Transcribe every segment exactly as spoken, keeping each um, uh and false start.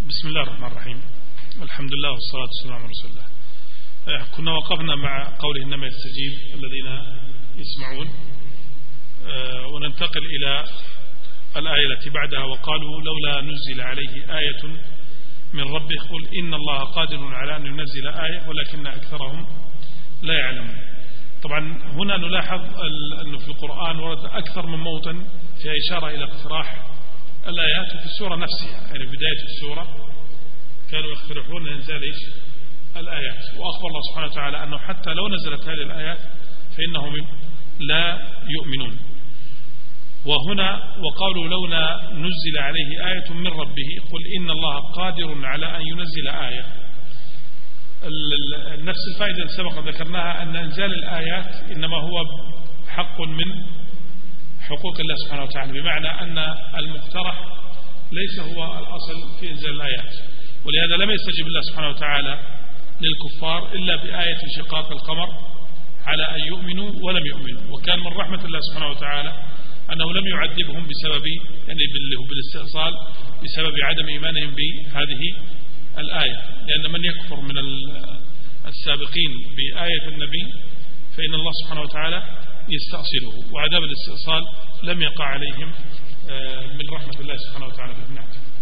بسم الله الرحمن الرحيم. الحمد لله والصلاة والسلام على رسول الله. كنا وقفنا مع قوله إنما يستجيب الذين يسمعون، وننتقل إلى الآية التي بعدها. وقالوا لولا نزل عليه آية من ربه قل إن الله قادر على أن ينزل آية ولكن أكثرهم لا يعلمون. طبعا هنا نلاحظ أنه في القرآن ورد أكثر من موطن في إشارة إلى اقتراح الآيات، وفي السورة نفسها يعني بداية السورة كانوا يقترحون إنزال إيش الآيات، وأخبر الله سبحانه وتعالى أنه حتى لو نزلت هذه الآيات فإنهم لا يؤمنون. وهنا وقالوا لولا نزل عليه آية من ربه قل إن الله قادر على أن ينزل آية. نفس الفائدة سبق ذكرناها أن إنزال الآيات إنما هو حق من حقوق الله سبحانه وتعالى، بمعنى أن المقترح ليس هو الأصل في إنزال الآيات، ولهذا لم يستجب الله سبحانه وتعالى للكفار إلا بآية شقاق القمر على أن يؤمنوا ولم يؤمنوا. وكان من رحمة الله سبحانه وتعالى أنه لم يعذبهم بسبب يعني بالاستئصال بسبب عدم إيمانهم بهذه الآية، لأن من يكفر من السابقين بآية النبي فإن الله سبحانه وتعالى يستأصله، وعذاب الاستئصال لم يقع عليهم من رحمة الله سبحانه وتعالى. نعم.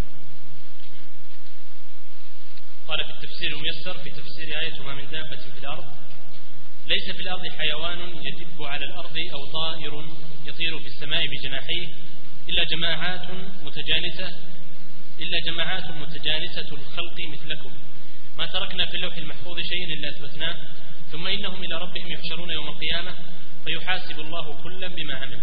قال في التفسير الميسر في تفسير آية ما من دابة في الأرض ليس في الأرض حيوان يدب على الأرض أو طائر يطير في السماء بجناحيه إلا جماعات متجانسة إلا جماعات متجانسة الخلق مثلكم ما تركنا في اللوح المحفوظ شيء إلا أثبتناه ثم إنهم إلى ربهم يحشرون يوم القيامة فيحاسب الله كلا بما عمل.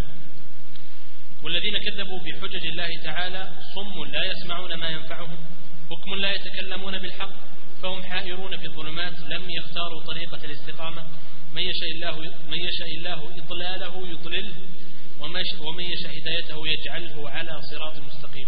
والذين كذبوا بحجج الله تعالى صم لا يسمعون ما ينفعهم حكم لا يتكلمون بالحق فهم حائرون في الظلمات لم يختاروا طريقة الاستقامة من يشاء الله من يشاء الله إضلاله يضلله ومن يشاء هدايته يجعله على صراط مستقيم.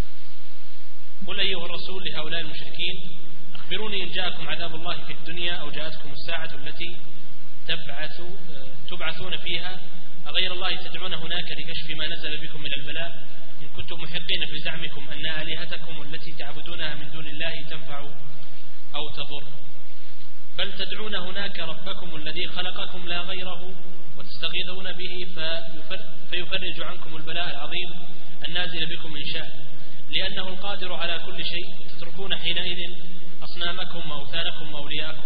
قل أيها الرسول لهؤلاء المشركين أخبروني إن جاءكم عذاب الله في الدنيا أو جاءتكم الساعة التي تبعث تبعثون فيها أغير الله تدعون هناك لكشف ما نزل بكم من البلاء إن كنتم محقين في زعمكم أن آلهتكم التي تعبدونها من دون الله تنفع أو تضر بل تدعون هناك ربكم الذي خلقكم لا غيره وتستغيثون به فيفرج عنكم البلاء العظيم النازل بكم إن شاء لأنه القادر على كل شيء وتتركون حينئذ أصنامكم وأوثانكم وأولياءكم.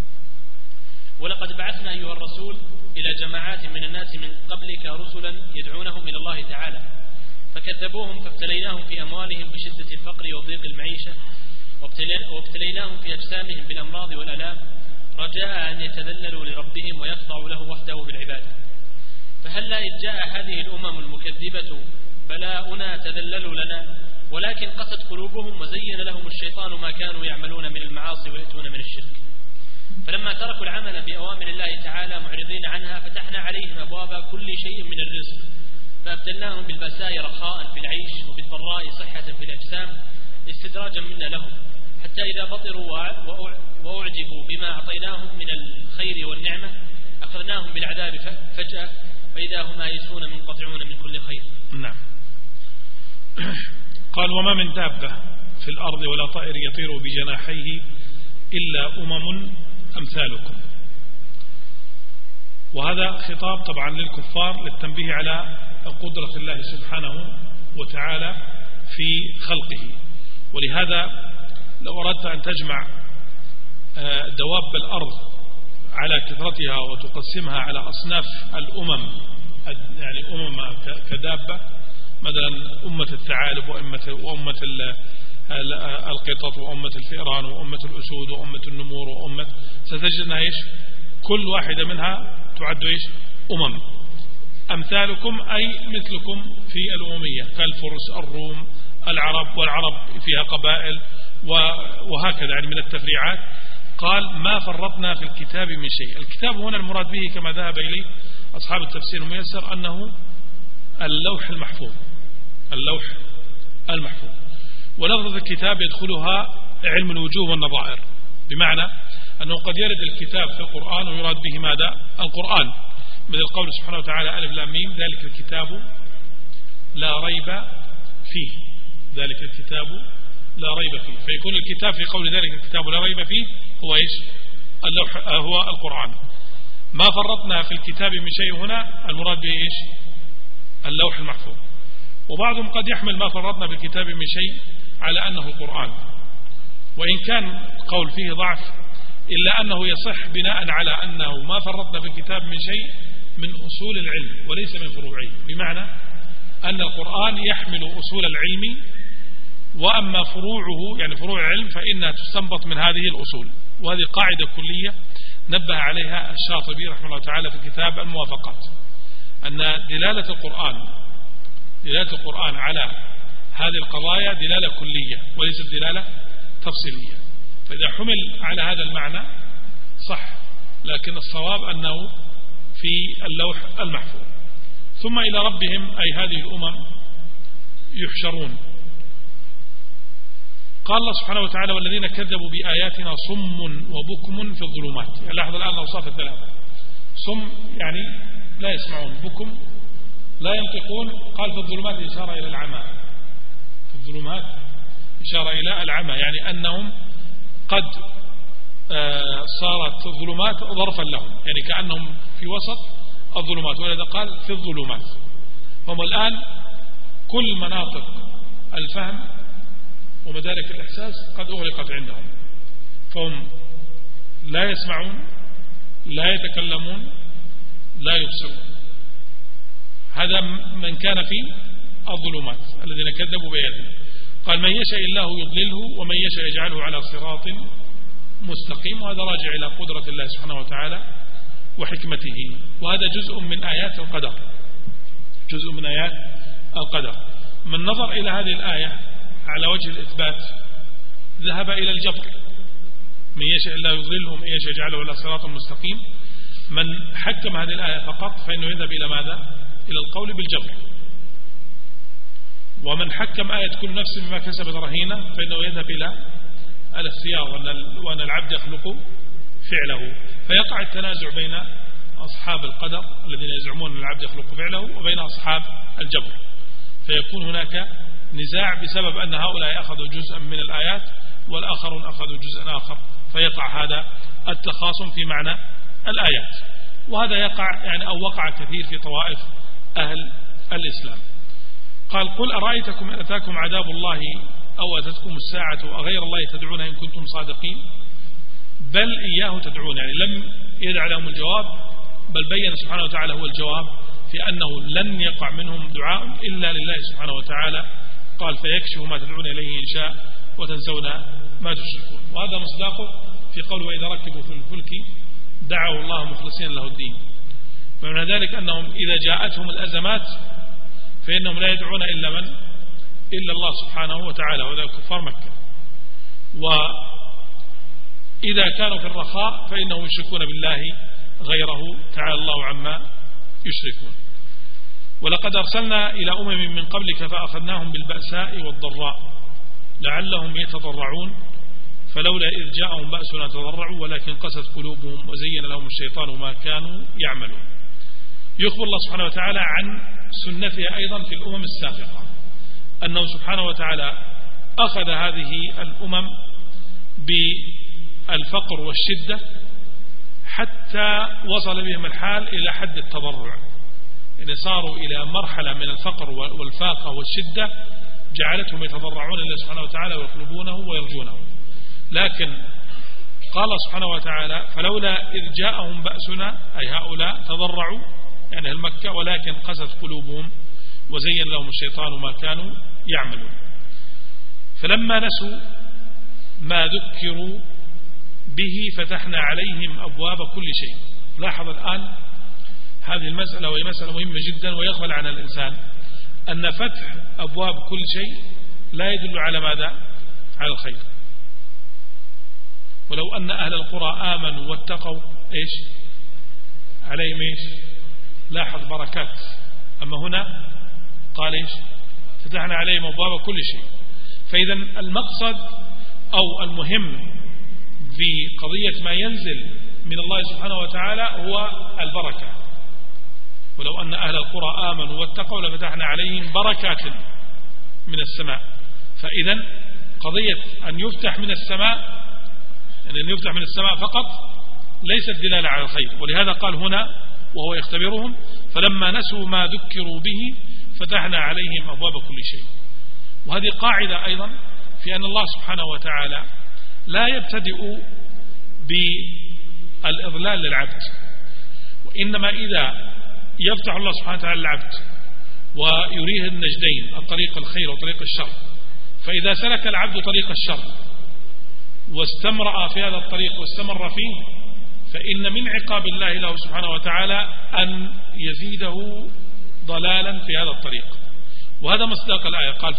ولقد بعثنا أيها الرسول إلى جماعات من الناس من قبلك رسلا يدعونهم إلى الله تعالى فكذبوهم فابتليناهم في أموالهم بشدة الفقر وضيق المعيشة وابتليناهم في أجسامهم بالأمراض والألام رجاء أن يتذللوا لربهم ويخضعوا له وحده بالعبادة. فهلا إذ جاء هذه الأمم المكذبة بلاؤنا تذللوا لنا ولكن قست قلوبهم وزين لهم الشيطان ما كانوا يعملون من المعاصي ويأتون من الشرك فلما تركوا العمل بأوامر الله تعالى معرضين عنها فتحنا عليهم أبواب كل شيء من الرزق فأبدلناهم بالبأساء رخاء في العيش وبالضراء صحة في الأجسام استدراجا منا لهم حتى إذا بطروا وأعجبوا بما أعطيناهم من الخير والنعمة أخذناهم بالعذاب فجأة فإذا هم آيسون منقطعون من كل خير. نعم. قال وما من دابة في الأرض ولا طائر يطير بجناحيه إلا أمم أمثالكم. وهذا خطاب طبعا للكفار للتنبيه على قدرة الله سبحانه وتعالى في خلقه. ولهذا لو أردت أن تجمع دواب الأرض على كثرتها وتقسمها على أصناف الأمم يعني أمم كدابة مثلا أمة الثعالب وأمة, وأمة القطط وأمة الفئران وأمة الأسود وأمة النمور وأمة ستجد أنها إيش كل واحدة منها تعد إيش أمم أمثالكم أي مثلكم في الأممية كالفرس الروم العرب والعرب فيها قبائل وهكذا يعني من التفريعات. قال ما فرطنا في الكتاب من شيء. الكتاب هنا المراد به كما ذهب إليه أصحاب التفسير الميسر أنه اللوح المحفوظ اللوح المحفوظ. ولفظة الكتاب يدخلها علم الوجوه والنظائر بمعنى أنه قد يرد الكتاب في القرآن ويراد به ماذا القرآن مثل قول سبحانه وتعالى ألف لام ميم ذلك الكتاب لا ريب فيه ذلك الكتاب لا ريب فيه، فيكون الكتاب في قول ذلك الكتاب لا ريب فيه هو إيش؟ اللوح، هو القرآن. ما فرطنا في الكتاب من شيء هنا المراد به إيش؟ اللوح المحفوظ. وبعضهم قد يحمل ما فرطنا في الكتاب من شيء على أنه القرآن، وإن كان قول فيه ضعف إلا أنه يصح بناء على أنه ما فرطنا في الكتاب من شيء من أصول العلم وليس من فروعه، بمعنى أن القرآن يحمل أصول العلم، وأما فروعه يعني فروع العلم فإنها تستنبط من هذه الأصول. وهذه قاعدة كلية نبه عليها الشاطبي رحمه الله تعالى في كتاب الموافقات، أن دلالة القرآن دلالة القرآن على هذه القضايا دلالة كلية وليست دلالة تفصيلية. فإذا حمل على هذا المعنى صح، لكن الصواب أنه في اللوح المحفوظ. ثم إلى ربهم أي هذه الأمم يحشرون. قال الله سبحانه وتعالى والذين كذبوا بآياتنا صم وبكم في الظلمات. يعني لاحظ الآن الأوصاف الثلاثة، صم يعني لا يسمعون، بكم لا ينطقون، قال في الظلمات إشارة إلى العمى، في الظلمات إشارة إلى العمى، يعني أنهم قد صارت الظلمات ظرفا لهم، يعني كأنهم في وسط الظلمات، ولذا قال في الظلمات. هم الآن كل مناطق الفهم ومدارك الإحساس قد أغلقت عندهم، فهم لا يسمعون لا يتكلمون لا يبصرون. هذا من كان في الظلمات الذين كذبوا بآياتنا. قال من يشاء الله يضلله ومن يشاء يجعله على صراط مستقيم. وهذا راجع إلى قدرة الله سبحانه وتعالى وحكمته، وهذا جزء من آيات القدر، جزء من آيات القدر. من نظر إلى هذه الآية على وجه الإثبات ذهب إلى الجبر، من يشاء الله يضلله ومن يشاء يجعله على صراط مستقيم. من حكم هذه الآية فقط فإنه يذهب إلى ماذا؟ إلى القول بالجبر. ومن حكم آية كل نفس بما كسبت رهينة فإنه يذهب إلى الاختيار، وأن العبد يخلق فعله، فيقع التنازع بين أصحاب القدر الذين يزعمون أن العبد يخلق فعله وبين أصحاب الجبر، فيكون هناك نزاع بسبب أن هؤلاء أخذوا جزءا من الآيات والآخرون أخذوا جزءا آخر، فيقع هذا التخاصم في معنى الآيات. وهذا يقع يعني أو وقع كثير في طوائف أهل الإسلام. قال قل أرأيتكم إن أتاكم عذاب الله أو أتتكم الساعة أغير الله تدعون إن كنتم صادقين بل إياه تدعون. يعني لم يدع لهم الجواب، بل بين سبحانه وتعالى هو الجواب في أنه لن يقع منهم دعاء إلا لله سبحانه وتعالى. قال فيكشف ما تدعون إليه إن شاء وتنسون ما تشركون. وهذا مصداقه في قوله وإذا ركبوا في الفلك دعوا الله مخلصين له الدين. ومن ذلك أنهم إذا جاءتهم الأزمات فإنهم لا يدعون إلا من إلا الله سبحانه وتعالى، وذا كفار مكة. وإذا كانوا في الرخاء فإنهم يشركون بالله غيره تعالى الله عما يشركون. ولقد أرسلنا إلى أمم من قبلك فأخذناهم بالبأساء والضراء لعلهم يتضرعون فلولا إذ جاءهم بأسنا تضرعوا ولكن قست قلوبهم وزين لهم الشيطان ما كانوا يعملون. يخبر الله سبحانه وتعالى عن سنته أيضا في الأمم السابقة، أنه سبحانه وتعالى أخذ هذه الأمم بالفقر والشدة حتى وصل بهم الحال إلى حد التضرع، يعني صاروا إلى مرحلة من الفقر والفاقة والشدة جعلتهم يتضرعون لله سبحانه وتعالى ويطلبونه ويرجونه. لكن قال سبحانه وتعالى فلولا إذ جاءهم بأسنا أي هؤلاء تضرعوا يعني أهل مكة ولكن قست قلوبهم وزين لهم الشيطان ما كانوا يعملون. فلما نسوا ما ذكروا به فتحنا عليهم أبواب كل شيء. لاحظ الآن هذه المسألة وهي مسألة مهمة جدا ويغفل عنها الإنسان، أن فتح أبواب كل شيء لا يدل على ماذا؟ على الخير. ولو أن أهل القرى آمنوا واتقوا إيش عليهم إيش لاحظ بركات. أما هنا قال إيش فتحنا عليهم أبواب كل شيء. فإذا المقصد أو المهم في قضية ما ينزل من الله سبحانه وتعالى هو البركة. ولو أن أهل القرى آمنوا واتقوا لفتحنا عليهم بركات من السماء. فإذا قضية أن يفتح من السماء، يعني أن يفتح من السماء فقط ليست دلالة على الخير، ولهذا قال هنا وهو يختبرهم فلما نسوا ما ذكروا به فتحنا عليهم أبواب كل شيء. وهذه قاعدة أيضا في أن الله سبحانه وتعالى لا يبتدئ بالإضلال للعبد، وإنما إذا يفتح الله سبحانه وتعالى للعبد ويريه النجدين الطريق الخير وطريق الشر، فإذا سلك العبد طريق الشر واستمرأ في هذا الطريق واستمر فيه فإن من عقاب الله له سبحانه وتعالى أن يزيده ضلالا في هذا الطريق. وهذا مصداق الآية، قال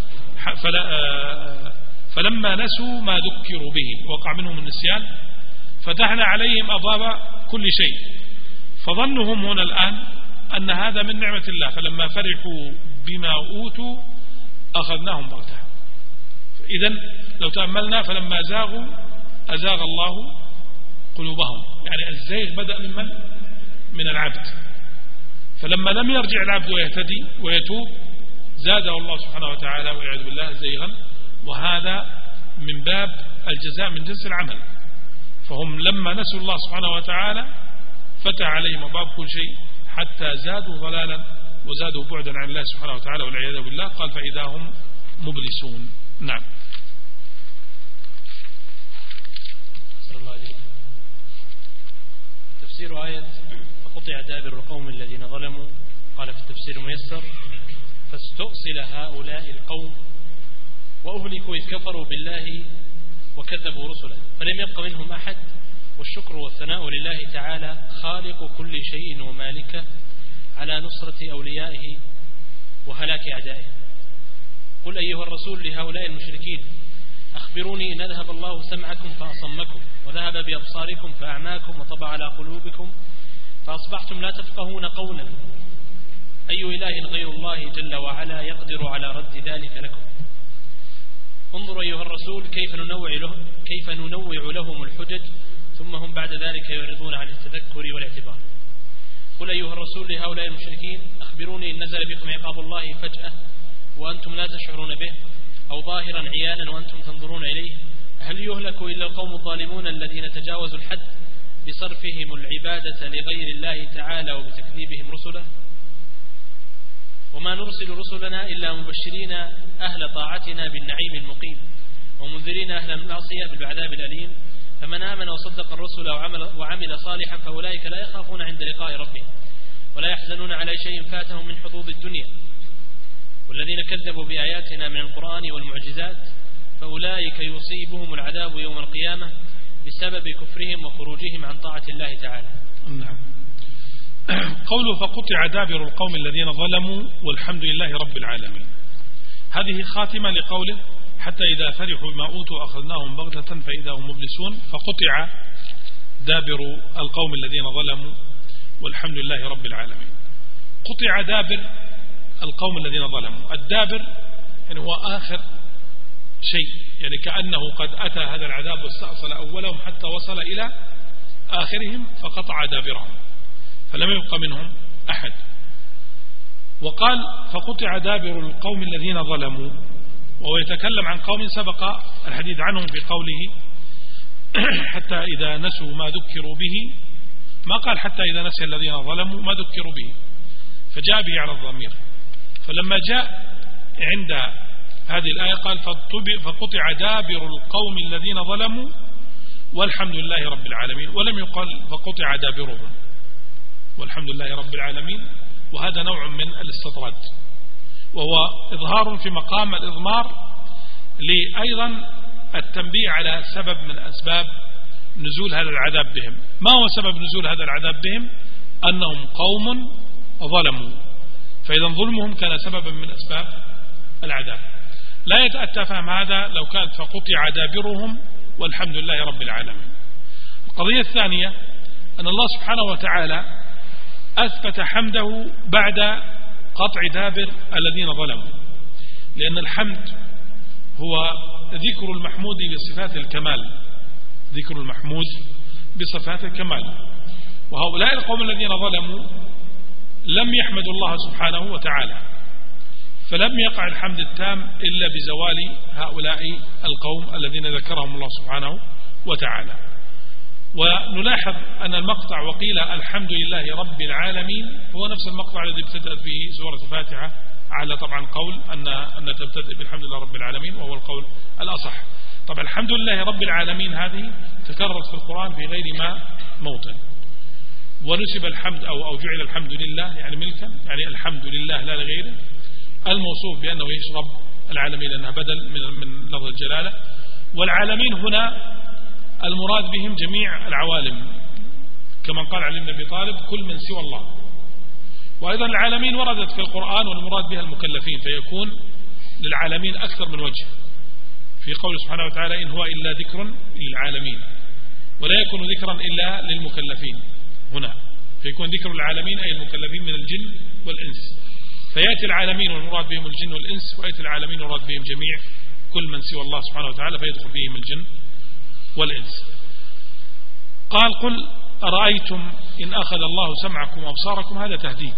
فلما نسوا ما ذكروا به وقع منهم النسيان فتحنا عليهم أبواب كل شيء. فظنهم هنا الآن أن هذا من نعمة الله، فلما فرحوا بما أوتوا أخذناهم بغتة. إذن لو تأملنا فلما زاغوا أزاغ الله قلوبهم، يعني الزيغ بدأ من من؟ من العبد. فلما لم يرجع العبد ويهتدي ويتوب زاده الله سبحانه وتعالى والعياذ بالله زيغا، وهذا من باب الجزاء من جنس العمل. فهم لما نسوا الله سبحانه وتعالى فتح عليهم أبواب كل شيء حتى زادوا ضلالا وزادوا بعدا عن الله سبحانه وتعالى والعياذ بالله. قال فإذا هم مبلسون. نعم. تفسير آية فقطع دابر القوم الذين ظلموا. قال في التفسير الميسر فاستؤصل هؤلاء القوم وأهلكوا إذ كفروا بالله وكذبوا رسله فلم يبق منهم أحد، والشكر والثناء لله تعالى خالق كل شيء ومالكه على نصرة أوليائه وهلاك أعدائه. قل أيها الرسول لهؤلاء المشركين أخبروني إن أذهب الله سمعكم فأصمكم وذهب بأبصاركم فأعماكم وطبع على قلوبكم فأصبحتم لا تفقهون قولا، أي إله غير الله جل وعلا يقدر على رد ذلك لكم. انظروا أيها الرسول كيف ننوع لهم, كيف ننوع لهم الحجج ثم هم بعد ذلك يعرضون عن التذكر والاعتبار. قل أيها الرسول لهؤلاء المشركين أخبروني إن نزل بكم عقاب الله فجأة وأنتم لا تشعرون به أو ظاهرا عيانا وأنتم تنظرون إليه، هل يهلك إلا القوم الظالمون الذين تجاوزوا الحد بصرفهم العبادة لغير الله تعالى وبتكذيبهم رسله؟ وما نرسل رسلنا إلا مبشرين أهل طاعتنا بالنعيم المقيم ومنذرين أهل المعصية بالعذاب الأليم، فمن آمن وصدق الرسل وعمل, وعمل صالحا فأولئك لا يخافون عند لقاء ربهم ولا يحزنون على شيء فاتهم من حظوظ الدنيا. والذين كذبوا بآياتنا من القرآن والمعجزات فأولئك يصيبهم العذاب يوم القيامة بسبب كفرهم وخروجهم عن طاعة الله تعالى. نعم. قوله فقطع دابر القوم الذين ظلموا والحمد لله رب العالمين، هذه خاتمة لقوله حتى إذا فرحوا بما أوتوا أخذناهم بغتة فإذا هم مبلسون. فقطع دابر القوم الذين ظلموا والحمد لله رب العالمين. قطع دابر القوم الذين ظلموا، الدابر يعني هو آخر شيء، يعني كأنه قد أتى هذا العذاب واستأصل أولهم حتى وصل إلى آخرهم فقطع دابرهم فلم يبق منهم أحد. وقال فقطع دابر القوم الذين ظلموا، وهو يتكلم عن قوم سبق الحديث عنهم في قوله حتى إذا نسوا ما ذكروا به، ما قال حتى إذا نسي الذين ظلموا ما ذكروا به فجاء به على الضمير. فلما جاء عند هذه الآية قال فقطع دابر القوم الذين ظلموا والحمد لله رب العالمين، ولم يقل فقطع دابرهم والحمد لله رب العالمين، وهذا نوع من الاستطراد وهو إظهار في مقام الإضمار لأيضا التنبيه على سبب من أسباب نزول هذا العذاب بهم. ما هو سبب نزول هذا العذاب بهم؟ أنهم قوم ظلموا، فإذا ظلمهم كان سببا من أسباب العذاب. لا يتأتى فهم هذا لو كانت فقطع دابرهم والحمد لله رب العالمين. القضية الثانية أن الله سبحانه وتعالى أثبت حمده بعد قطع دابر الذين ظلموا، لأن الحمد هو ذكر المحمود بصفات الكمال، ذكر المحمود بصفات الكمال. وهؤلاء القوم الذين ظلموا لم يحمدوا الله سبحانه وتعالى، فلم يقع الحمد التام إلا بزوال هؤلاء القوم الذين ذكرهم الله سبحانه وتعالى. ونلاحظ أن المقطع وقيل الحمد لله رب العالمين هو نفس المقطع الذي ابتدأت به سورة الفاتحة، على طبعا قول أن أن تبتدئ بالحمد لله رب العالمين، وهو القول الأصح. طبعا الحمد لله رب العالمين هذه تكررت في القرآن في غير ما موطن، ونسب الحمد أو أو جعل الحمد لله يعني ملكا، يعني الحمد لله لا لغيره، الموصوف بأنه يشرب العالمين لأنها بدل من من لفظ الجلالة. والعالمين هنا المراد بهم جميع العوالم، كما قال علي بن أبي طالب كل من سوى الله. وأيضا العالمين وردت في القرآن والمراد بها المكلفين، فيكون للعالمين أكثر من وجه، في قول سبحانه وتعالى إن هو إلا ذكر للعالمين، ولا يكون ذكرا إلا للمكلفين هنا، فيكون ذكر العالمين أي المكلفين من الجن والإنس. فيأتي العالمين والمراد بهم الجن والإنس، ويأتي العالمين والمراد بهم جميع كل من سوى الله سبحانه وتعالى، فيدخل فيهم الجن والإنس. قال قل أرأيتم إن أخذ الله سمعكم وأبصاركم، هذا تهديد،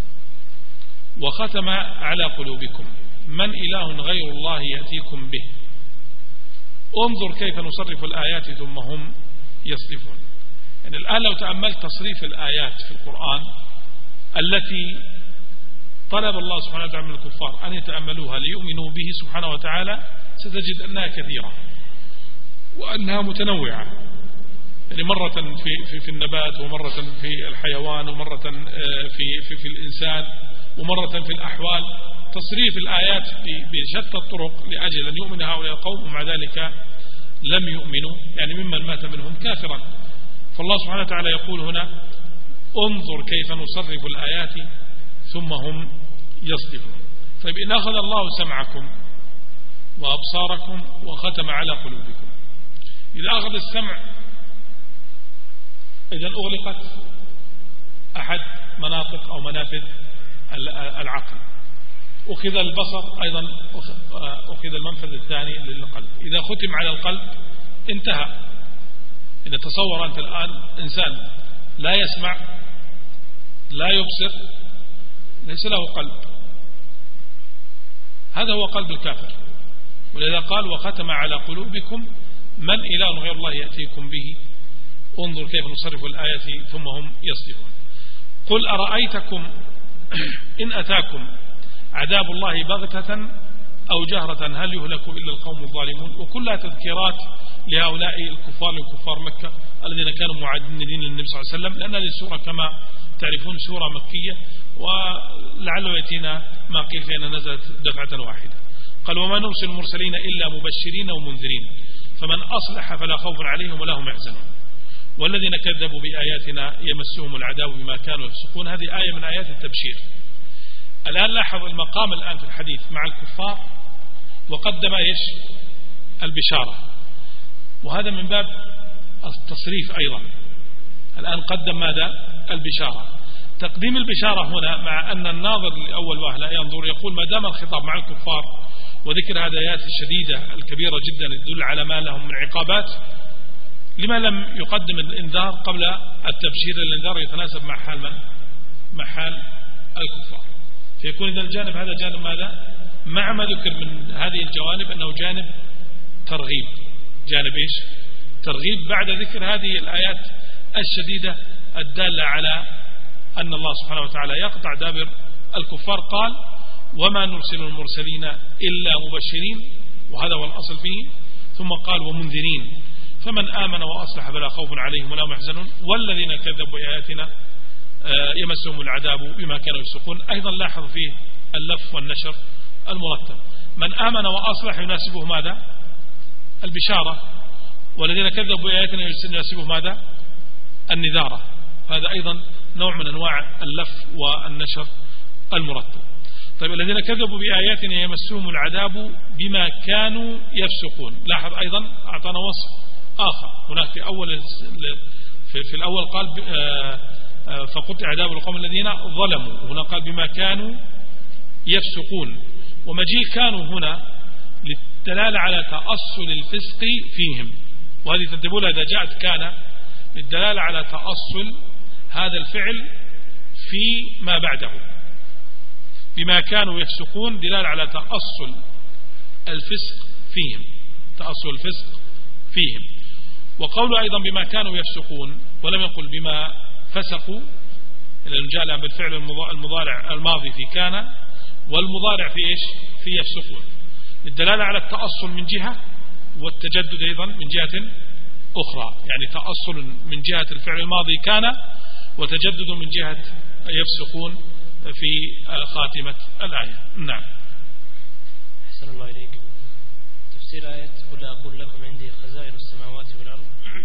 وختم على قلوبكم من إله غير الله يأتيكم به، انظر كيف نصرف الآيات ثم هم يصرفون. يعني الآن لو تأملت تصريف الآيات في القرآن التي طلب الله سبحانه وتعالى من الكفار أن يتأملوها ليؤمنوا به سبحانه وتعالى، ستجد أنها كثيرة وأنها متنوعة، يعني مرة في, في, في النبات، ومرة في الحيوان، ومرة في, في, في الإنسان، ومرة في الأحوال. تصريف الآيات بشتى الطرق لأجل أن يؤمن هؤلاء القوم، ومع ذلك لم يؤمنوا، يعني ممن مات منهم كافرا. فالله سبحانه وتعالى يقول هنا انظر كيف نصرف الآيات ثم هم يصدفون. طيب إن أخذ الله سمعكم وأبصاركم وختم على قلوبكم، إذا أخذ السمع إذن أغلقت أحد مناطق أو منافذ العقل، أخذ البصر أيضا أخذ المنفذ الثاني للقلب. إذا ختم على القلب انتهى. إن تصور أنت الآن إنسان لا يسمع لا يبصر ليس له قلب، هذا هو قلب الكافر. ولذا قال وختم على قلوبكم من إله غير الله يأتيكم به، انظر كيف نصرف الآيات ثم هم يصدفون. قل أرأيتكم إن أتاكم عذاب الله بغتة أو جهرة هل يهلك إلا القوم الظالمون. وكلها تذكيرات لهؤلاء الكفار لكفار مكة الذين كانوا معاندين للنبي صلى الله عليه وسلم، لأن هذه السورة كما تعرفون سورة مكية، ولعله يأتينا ما قيل فإنها نزلت دفعة واحدة. قال وما نرسل المرسلين إلا مبشرين ومنذرين فمن أصلح فلا خوف عليهم ولا هم يحزنون والذين كذبوا بآياتنا يمسهم العذاب بما كانوا يفسقون. هذه آية من آيات التبشير. الآن لاحظ المقام الآن في الحديث مع الكفار، وقدم إيش؟ البشارة، وهذا من باب التصريف أيضا. الآن قدم ماذا؟ البشارة. تقديم البشارة هنا مع أن الناظر لأول وهلة ينظر يقول ما دام الخطاب مع الكفار وذكر هذه الآيات الشديدة الكبيرة جدا تدل على ما لهم من عقابات، لما لم يقدم الإنذار قبل التبشير؟ الإنذار يتناسب مع حال من؟ مع حال الكفار. فيكون إذا الجانب هذا جانب ماذا؟ مع ما ذكر من هذه الجوانب أنه جانب ترغيب، جانب إيش؟ ترغيب بعد ذكر هذه الآيات الشديدة الدالة على أن الله سبحانه وتعالى يقطع دابر الكفار. قال وما نرسل المرسلين إلا مبشرين، وهذا هو الأصل فيه، ثم قال ومنذرين فمن آمن وأصلح فلا خوف عليهم ولا هم يحزنون والذين كذبوا بآياتنا يمسهم العذاب بما كانوا يفسقون. أيضا لاحظ فيه اللف والنشر المرتب. من آمن وأصلح يناسبه ماذا؟ البشارة، والذين كذبوا بآياتنا يناسبه ماذا؟ النذارة. هذا أيضا نوع من أنواع اللف والنشر المرتب. طيب الذين كذبوا بآياتنا يمسهم العذاب بما كانوا يفسقون. لاحظ أيضا أعطانا وصف آخر هناك في أول في, في الأول قال فقطع عذاب القوم الذين ظلموا، وهنا قال بما كانوا يفسقون. ومجيء كانوا هنا للدلالة على تأصل الفسق فيهم، وهذه تنتبهوا إذا جاءت كان للدلالة على تأصل هذا الفعل في ما بعده. بما كانوا يفسقون دلالة على تأصل الفسق فيهم، تأصل الفسق فيهم. وقول أيضا بما كانوا يفسقون ولم يقل بما فسقوا، لأنه جاء لهم بالفعل المضارع الماضي في كان، والمضارع في إيش؟ في يفسقون، الدلالة على التأصل من جهة، والتجدد أيضا من جهة أخرى، يعني تأصل من جهة الفعل الماضي كان، وتجدد من جهة يفسقون في خاتمة الآية. نعم. أحسن الله إليك. تفسير آية قل أقول لكم عندي خزائن السماوات والأرض،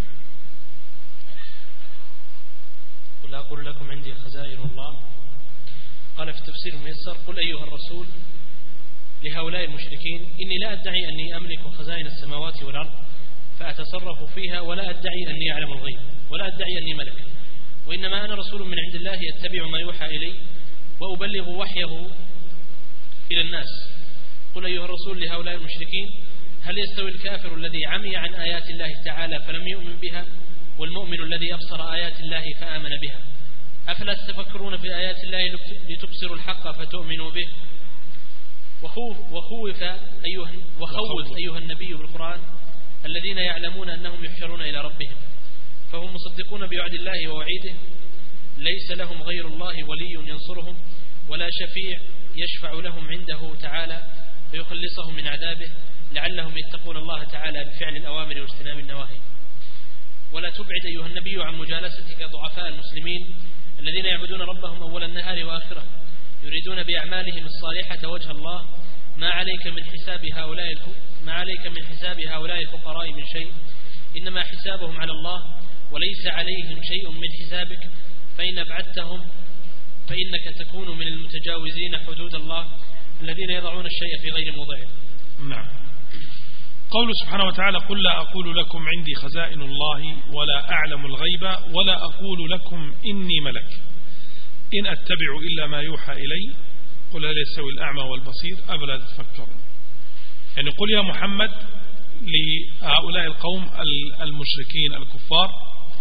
قل أقول لكم عندي خزائن الله. قال في التفسير الميسر قل أيها الرسول لهؤلاء المشركين إني لا أدعي أني أملك خزائن السماوات والأرض فأتصرف فيها، ولا أدعي أني أعلم الغيب، ولا أدعي أني ملك، وإنما أنا رسول من عند الله يتبع ما يوحى إلي وأبلغ وحيه إلى الناس. قل أيها الرسول لهؤلاء المشركين هل يستوي الكافر الذي عمي عن آيات الله تعالى فلم يؤمن بها والمؤمن الذي أبصر آيات الله فآمن بها؟ أفلا تتفكرون في آيات الله لتبصروا الحق فتؤمنوا به؟ وخوف, وخوف أيها, وخوف أيها النبي بالقرآن الذين يعلمون أنهم يحشرون إلى ربهم فهم مصدقون بوعد الله ووعيده، ليس لهم غير الله ولي ينصرهم ولا شفيع يشفع لهم عنده تعالى فيخلصهم من عذابه لعلهم يتقون الله تعالى بفعل الأوامر واجتناب النواهي. ولا تبعد أيها النبي عن مجالستك ضعفاء المسلمين الذين يعبدون ربهم أول النهار وآخره يريدون بأعمالهم الصالحة وجه الله، ما عليك من حساب هؤلاء ما عليك من حساب هؤلاء الفقراء من شيء، إنما حسابهم على الله وليس عليهم شيء من حسابك، فإن أبعدتهم فإنك تكون من المتجاوزين حدود الله الذين يضعون الشيء في غير موضعه. نعم. قوله سبحانه وتعالى قل لا أقول لكم عندي خزائن الله ولا أعلم الغيب ولا أقول لكم إني ملك إن أتبع إلا ما يوحى إلي قل هل يستوي الأعمى والبصير أفلا تتفكرون. يعني قل يا محمد لهؤلاء القوم المشركين الكفار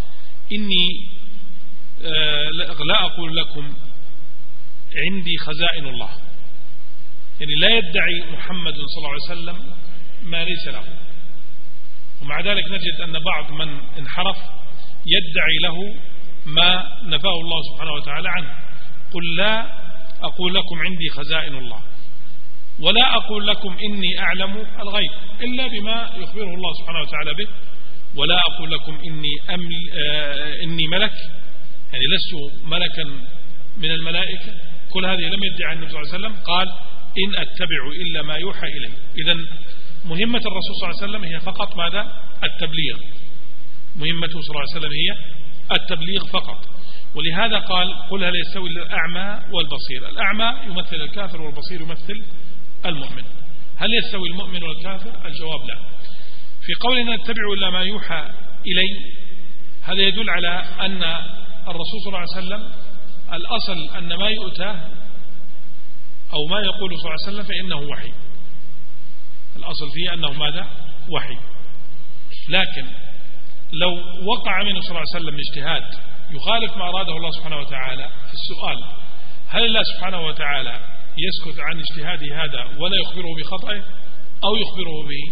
إني لا أقول لكم عندي خزائن الله، يعني لا يدعي محمد صلى الله عليه وسلم ما ليس له، ومع ذلك نجد أن بعض من انحرف يدعي له ما نفاه الله سبحانه وتعالى عنه. قل لا أقول لكم عندي خزائن الله ولا أقول لكم إني أعلم الغيب إلا بما يخبره الله سبحانه وتعالى به، ولا أقول لكم إني, أمل آه إني ملك، يعني لست ملكا من الملائكة. كل هذه لم يدعي النبي صلى الله عليه وسلم، قال إن أتبع إلا ما يوحى إلي. إذن مهمة الرسول صلى الله عليه وسلم هي فقط ماذا؟ التبليغ. مهمته صلى الله عليه وسلم هي التبليغ فقط، ولهذا قال قل هل يستوي الأعمى والبصير. الأعمى يمثل الكافر والبصير يمثل المؤمن. هل يستوي المؤمن والكافر؟ الجواب لا. في قولنا نتبع إلا ما يوحى إلي هذا يدل على أن الرسول صلى الله عليه وسلم الأصل أن ما يؤتاه أو ما يقول صلى الله عليه وسلم فإنه وحي، الأصل فيه أنه ماذا؟ وحي. لكن لو وقع منه صلى الله عليه وسلم اجتهاد يخالف ما أراده الله سبحانه وتعالى في السؤال، هل الله سبحانه وتعالى يسكت عن اجتهاده هذا ولا يخبره بخطئه أو يخبره به؟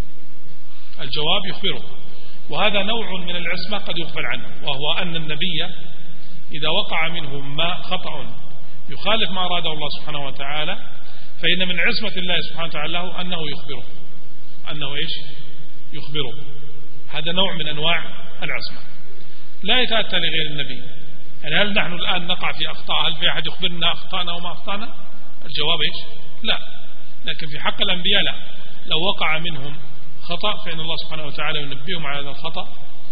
الجواب يخبره، وهذا نوع من العصمة قد يغفل عنه، وهو أن النبي إذا وقع منه ما خطأ يخالف ما أراده الله سبحانه وتعالى فإن من عصمة الله سبحانه وتعالى له أنه يخبره، أنه إيش؟ يخبره. هذا نوع من أنواع العصمة لا يتأتى لغير النبي. يعني هل نحن الآن نقع في أخطاء؟ هل في أحد يخبرنا أخطأنا وما أخطأنا؟ الجواب إيش؟ لا. لكن في حق الأنبياء لا، لو وقع منهم خطأ فإن الله سبحانه وتعالى ينبئهم على هذا الخطأ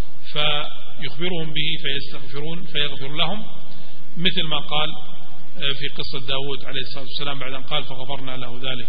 فيخبرهم به فيستغفرون فيغفر لهم، مثل ما قال في قصة داود عليه الصلاة والسلام بعد أن قال فغفرنا له ذلك،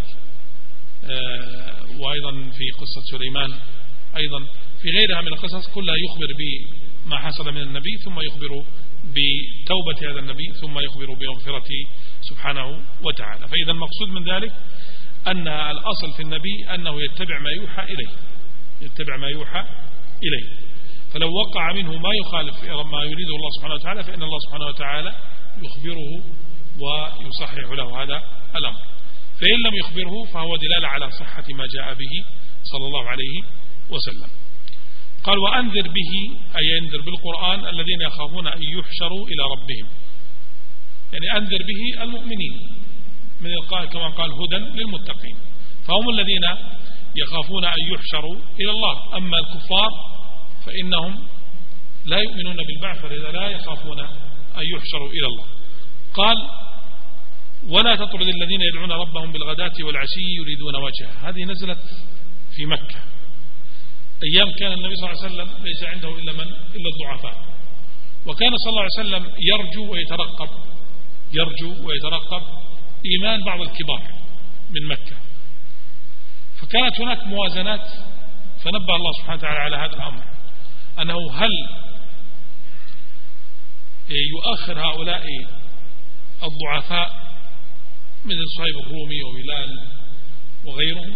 وأيضا في قصة سليمان، أيضا في غيرها من القصص كلها يخبر بما حصل من النبي ثم يخبر بتوبة هذا النبي ثم يخبر بمغفرته سبحانه وتعالى. فإذا المقصود من ذلك أن الأصل في النبي أنه يتبع ما يوحى إليه، يتبع ما يوحى إليه، فلو وقع منه ما يخالف ما يريده الله سبحانه وتعالى فإن الله سبحانه وتعالى يخبره ويصحح له هذا الأمر. فإن لم يخبره فهو دلالة على صحة ما جاء به صلى الله عليه وسلم. قال وأنذر به أي ينذر بالقرآن الذين يخافون أن يحشروا إلى ربهم، يعني أنذر به المؤمنين من القائل كما قال هدى للمتقين، فهم الذين يخافون أن يحشروا إلى الله. أما الكفار فإنهم لا يؤمنون بالبعث ولذا لا يخافون أن يحشروا إلى الله. قال ولا تطرد الذين يدعون ربهم بالغداة والعشي يريدون وجهه. هذه نزلت في مكة أيام كان النبي صلى الله عليه وسلم ليس عنده إلا من إلا الضعفاء، وكان صلى الله عليه وسلم يرجو ويترقب يرجو ويترقب إيمان بعض الكبار من مكة، فكانت هناك موازنات. فنبه الله سبحانه وتعالى على هذا الأمر أنه هل يؤخر هؤلاء الضعفاء مثل صهيب الرومي وبلال وغيرهم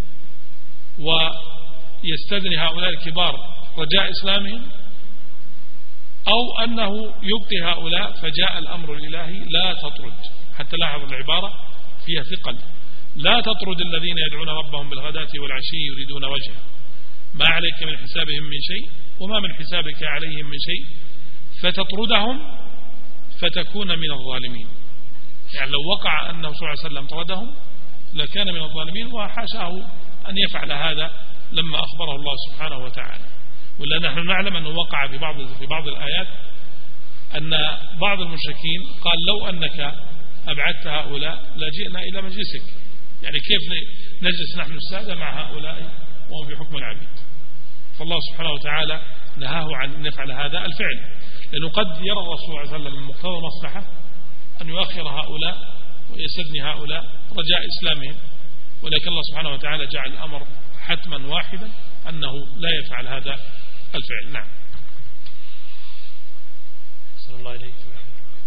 ويستدني هؤلاء الكبار رجاء إسلامهم، أو أنه يبقي هؤلاء فجاء الأمر الإلهي لا تطرد. حتى لاحظ العبارة فيها ثقل، لا تطرد الذين يدعون ربهم بالغداة والعشي يريدون وجهه ما عليك من حسابهم من شيء وما من حسابك عليهم من شيء فتطردهم فتكون من الظالمين. يعني لو وقع أنه صلى الله عليه وسلم طردهم لكان من الظالمين، وحاشاه أن يفعل هذا لما أخبره الله سبحانه وتعالى. ولا نحن نعلم أنه وقع في بعض في بعض الآيات أن بعض المشركين قال لو أنك أبعدت هؤلاء لجئنا إلى مجلسك، يعني كيف نجلس نحن السادة مع هؤلاء وهم في حكم العبيد. فالله سبحانه وتعالى نهاه عن أن يفعل هذا الفعل، لأنه قد يرى الرسول صلى الله عليه وسلم من مقتضى المصلحة أن يؤخر هؤلاء ويستدني هؤلاء رجاء إسلامهم، ولكن الله سبحانه وتعالى جعل الأمر حتما واحدا أنه لا يفعل هذا الفعل. نعم. صلى الله عليه وسلم.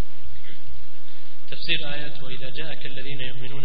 تفسير آية وإذا جاءك الذين يؤمنون.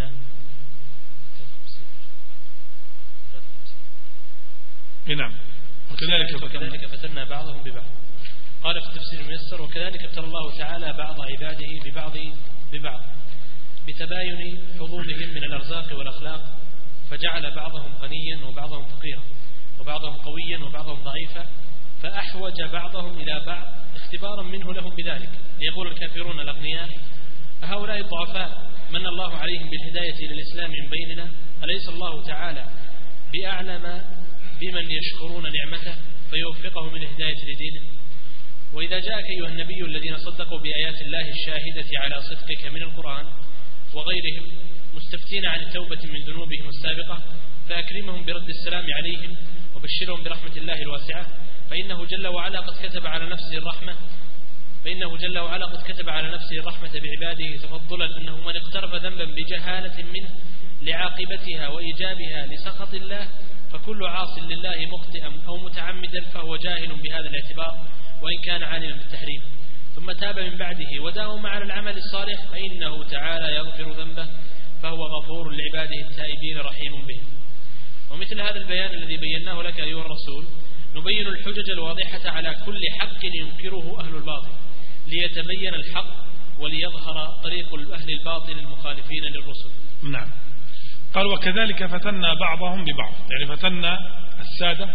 نعم. وكذلك, وكذلك فتنا بعضهم ببعض. قال في التفسير الميسر وكذلك ابتلى الله تعالى بعض عباده ببعض ببعض بتباين حظوظهم من الأرزاق والأخلاق، فجعل بعضهم غنيا وبعضهم فقيرا وبعضهم قويا وبعضهم ضعيفا، فأحوج بعضهم إلى بعض اختبارا منه لهم بذلك، ليقول الكافرون الأغنياء هؤلاء الضعفاء من الله عليهم بالهداية إلى الإسلام من بيننا، أليس الله تعالى بأعلم بمن يشكرون نعمته فيوفقهم الهداية لدينه. وإذا جاءك أيها النبي الذين صدقوا بآيات الله الشاهدة على صدقك من القرآن وغيرهم مستفتين عن التوبة من ذنوبهم السابقة، فأكرمهم برد السلام عليهم وبشرهم برحمة الله الواسعة، فإنه جل وعلا قد كتب على نفسه الرحمة فإنه جل وعلا قد كتب على نفسه الرحمة بعباده تفضلا، أنه من اقترف ذنبا بجهالة منه لعاقبتها وإيجابها لسخط الله فكل عاص لله مخطئا أو متعمدا فهو جاهل بهذا الاعتبار وإن كان عالما بالتحريم، ثم تاب من بعده وداوم على العمل الصالح فإنه تعالى يغفر ذنبه فهو غفور لعباده التائبين رحيم بهم. ومثل هذا البيان الذي بيناه لك أيها الرسول نبين الحجج الواضحة على كل حق ينكره أهل الباطل ليتبين الحق وليظهر طريق أهل الباطل المخالفين للرسل. نعم. قال وكذلك فتنا بعضهم ببعض، يعني فتنا السادة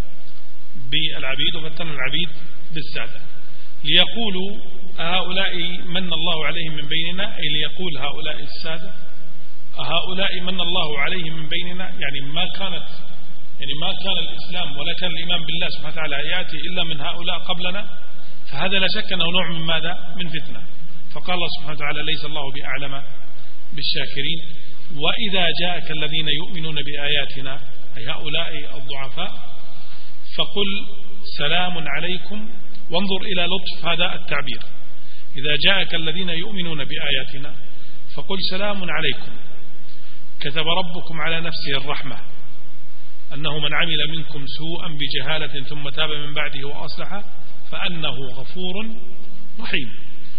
بالعبيد وفتنا العبيد بالسادة، ليقولوا هؤلاء من الله عليهم من بيننا، أي ليقول هؤلاء السادة هؤلاء من الله عليهم من بيننا، يعني ما كانت يعني ما كان الإسلام ولا كان الإيمان بالله سبحانه وتعالى يأتي إلا من هؤلاء قبلنا، فهذا لا شك أنه نوع من ماذا؟ من فتنة. فقال الله سبحانه وتعالى ليس الله بأعلم بالشاكرين. وإذا جاءك الذين يؤمنون بآياتنا أي هؤلاء الضعفاء فقل سلام عليكم، وانظر إلى لطف هذا التعبير، إذا جاءك الذين يؤمنون بآياتنا فقل سلام عليكم كتب ربكم على نفسه الرحمة أنه من عمل منكم سوءا بجهالة ثم تاب من بعده وأصلح فأنه غفور رحيم.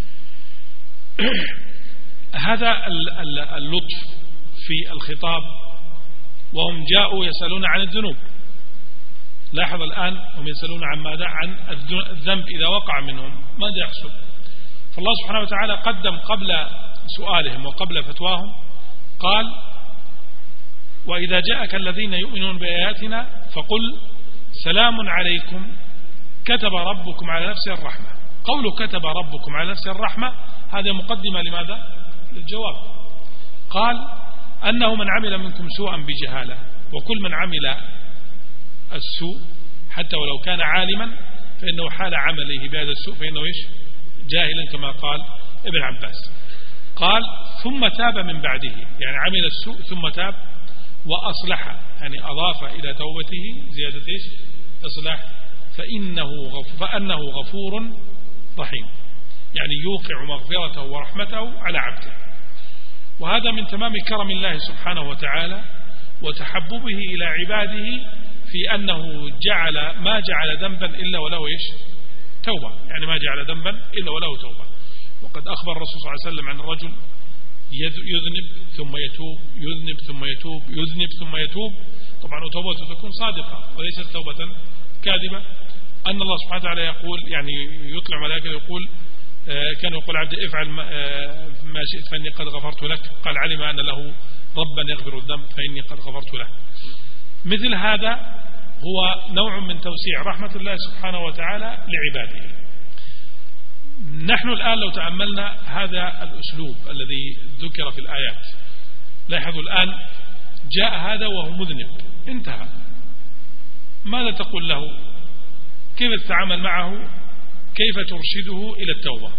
هذا اللطف في الخطاب وهم جاءوا يسألون عن الذنوب. لاحظ الآن هم يسألون عن ماذا؟ عن الذنب إذا وقع منهم ماذا يحصل. فالله سبحانه وتعالى قدم قبل سؤالهم وقبل فتواهم قال وإذا جاءك الذين يؤمنون بآياتنا فقل سلام عليكم كتب ربكم على نفسه الرحمة. قوله كتب ربكم على نفسه الرحمة هذا مقدمة لماذا؟ للجواب. قال أنه من عمل منكم سوءا بجهالة، وكل من عمل السوء حتى ولو كان عالما فإنه حال عمله بهذا السوء فإنه إيش؟ جاهلا كما قال ابن عباس. قال ثم تاب من بعده، يعني عمل السوء ثم تاب وأصلح، يعني أضاف إلى توبته زيادة إيش؟ إصلاح، فإنه, غف فأنه غفور رحيم، يعني يوقع مغفرته ورحمته على عبده. وهذا من تمام كرم الله سبحانه وتعالى وتحببه إلى عباده في أنه جعل ما جعل ذنبا إلا وله إيش؟ توبة، يعني ما جعل ذنبا إلا وله توبة. وقد أخبر الرسول صلى الله عليه وسلم عن الرجل يذنب ثم يتوب، يذنب ثم يتوب، يذنب ثم يتوب، طبعا توبته تكون صادقة وليست توبة كاذبة. أن الله سبحانه وتعالى يقول، يعني يطلع ملائكة يقول كان يقول عبد افعل ما شئت فإني قد غفرت لك، قال علم أن له ربا يغفر الذنب فإني قد غفرت له. مثل هذا هو نوع من توسيع رحمة الله سبحانه وتعالى لعباده. نحن الآن لو تأملنا هذا الأسلوب الذي ذكر في الآيات، لاحظوا الآن جاء هذا وهو مذنب انتهى، ماذا تقول له؟ كيف تتعامل معه؟ كيف ترشده إلى التوبة؟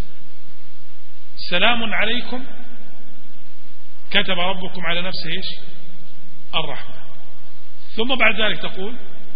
سلام عليكم كتب ربكم على نفسه إيش؟ الرحمة. ثم بعد ذلك تقول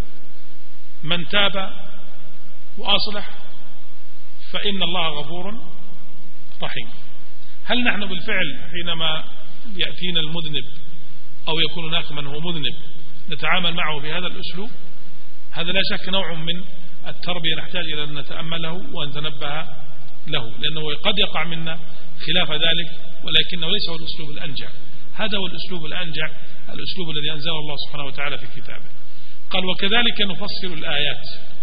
من تاب وأصلح فإن الله غفور رحيم. هل نحن بالفعل حينما يأتينا المذنب أو يكون هناك من هو مذنب نتعامل معه بهذا الأسلوب؟ هذا لا شك نوع من التربية نحتاج إلى أن نتأمله وأن نتنبه له، لأنه قد يقع منا خلاف ذلك، ولكنه ليس هو الأسلوب الأنجع. هذا هو الأسلوب الأنجع، الأسلوب الذي أنزله الله سبحانه وتعالى في كتابه. قال وكذلك نفصل الآيات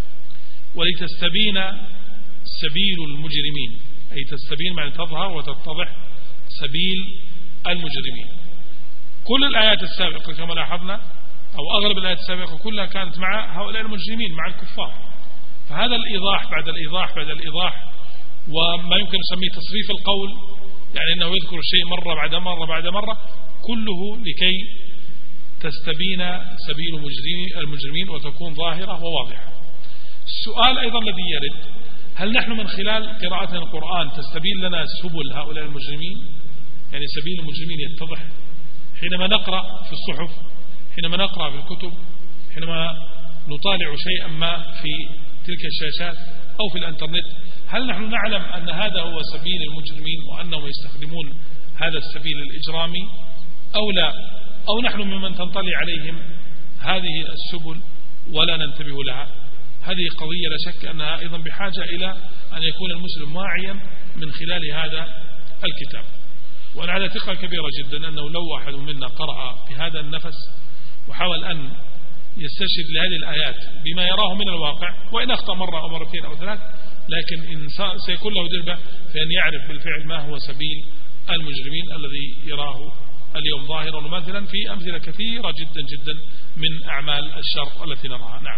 ولتستبين سبيل المجرمين، أي تستبين معنى تظهر وتتضح سبيل المجرمين. كل الآيات السابقة كما لاحظنا أو أغلب الآيات السابقة كلها كانت مع هؤلاء المجرمين، مع الكفار. فهذا الإيضاح بعد الإيضاح بعد الإيضاح، وما يمكن نسميه تصريف القول، يعني أنه يذكر الشيء مرة بعد مرة بعد مرة، كله لكي تستبين سبيل المجرمين وتكون ظاهرة وواضحة. السؤال أيضا الذي يرد، هل نحن من خلال قراءتنا القرآن تستبين لنا سبل هؤلاء المجرمين؟ يعني سبيل المجرمين يتضح حينما نقرأ في الصحف، حينما نقرأ في الكتب، حينما نطالع شيئا ما في تلك الشاشات أو في الانترنت، هل نحن نعلم أن هذا هو سبيل المجرمين وأنهم يستخدمون هذا السبيل الإجرامي أو لا؟ أو نحن ممن تنطلي عليهم هذه السبل ولا ننتبه لها؟ هذه قضية لا شك أنها أيضا بحاجة إلى أن يكون المسلم واعيا من خلال هذا الكتاب. وأنا على ثقة كبيرة جدا أنه لو واحد منا قرأ في هذا النفس وحاول أن يستشهد لهذه الآيات بما يراه من الواقع، وإن أخطأ مرة أو مرتين أو ثلاث، لكن إن سيكون له دربة فإن يعرف بالفعل ما هو سبيل المجرمين الذي يراه اليوم ظاهرا ومثلا في أمثلة كثيرة جدا جدا من أعمال الشر التي نراها. نعم.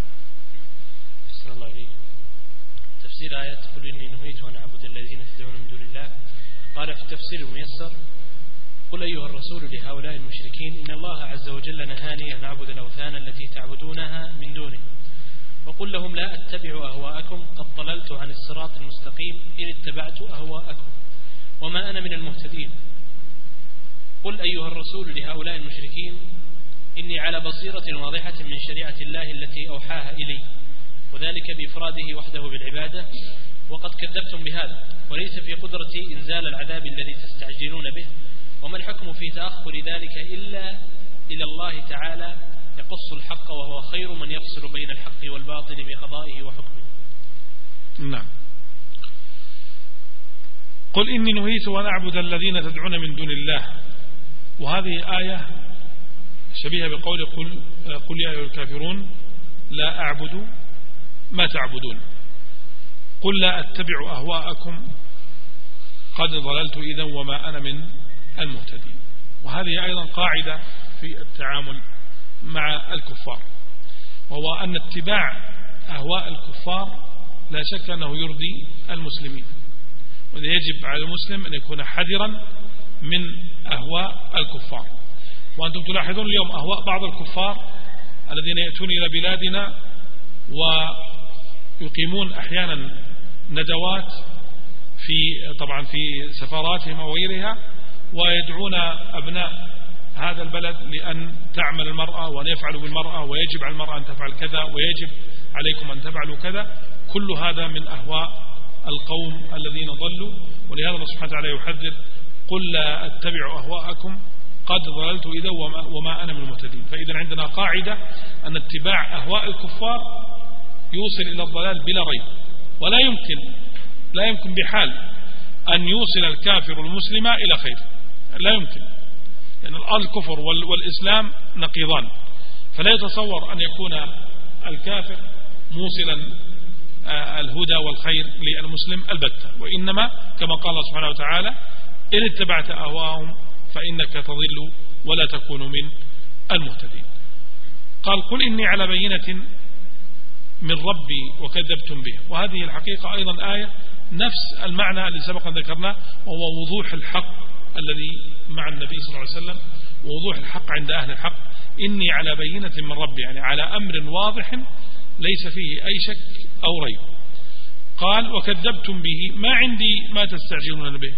أحسن الله إليك. تفسير آية قل إني نهيت أن أعبد الذين تدعون من دون الله. قال في التفسير الميسر قل أيها الرسول لهؤلاء المشركين إن الله عز وجل نهاني أن أعبد الأوثان التي تعبدونها من دونه، وقل لهم لا أتبع أهواءكم قد ضللت عن الصراط المستقيم إن اتبعت أهواءكم وما أنا من المهتدين. قل أيها الرسول لهؤلاء المشركين إني على بصيرة واضحة من شريعة الله التي أوحاها إلي، وذلك بإفراده وحده بالعبادة، وقد كذبتم بهذا وليس في قدرتي إنزال العذاب الذي تستعجلون به، وما الحكم في تأخر ذلك إلا إلى الله تعالى يقص الحق وهو خير من يفصل بين الحق والباطل بقضائه وحكمه. نعم. قل إني نهيت أن أعبد الذين تدعون من دون الله، وهذه آية شبيهة بقول قل, قل يا أيها الكافرون لا أعبد ما تعبدون، قل لا أتبع أهواءكم قد ضللت إذا وما أنا من المهتدين. وهذه أيضا قاعدة في التعامل مع الكفار، وهو أن اتباع أهواء الكفار لا شك أنه يرضي المسلمين، وإذا يجب على المسلم أن يكون حذرا من أهواء الكفار. وأنتم تلاحظون اليوم أهواء بعض الكفار الذين يأتون إلى بلادنا ويقيمون أحيانا ندوات في طبعا في سفاراتهم وغيرها، ويدعون أبناء هذا البلد لأن تعمل المرأة وأن يفعلوا بالمرأة، ويجب على المرأة أن تفعل كذا، ويجب عليكم أن تفعلوا كذا. كل هذا من أهواء القوم الذين ضلوا، ولهذا الله سبحانه وتعالى يحذر: قل لا أتبع أهواءكم قد ضللت إذا وما, وما أنا من المهتدين. فإذا عندنا قاعدة أن اتباع أهواء الكفار يوصل إلى الضلال بلا ريب، ولا يمكن لا يمكن بحال أن يوصل الكافر المسلم إلى خير، لا يمكن، لأن يعني الكفر والإسلام نقيضان، فلا يتصور أن يكون الكافر موصلا الهدى والخير للمسلم البتة، وإنما كما قال الله سبحانه وتعالى: إن اتبعت أهواءهم فإنك تضل ولا تكون من المهتدين. قال: قل إني على بينة من ربي وكذبتم به. وهذه الحقيقة أيضا آية نفس المعنى اللي سبق أن ذكرناه، وهو وضوح الحق الذي مع النبي صلى الله عليه وسلم، ووضوح الحق عند أهل الحق. إني على بينة من ربي، يعني على أمر واضح ليس فيه أي شك أو ريب. قال: وكذبتم به ما عندي ما تستعجلون به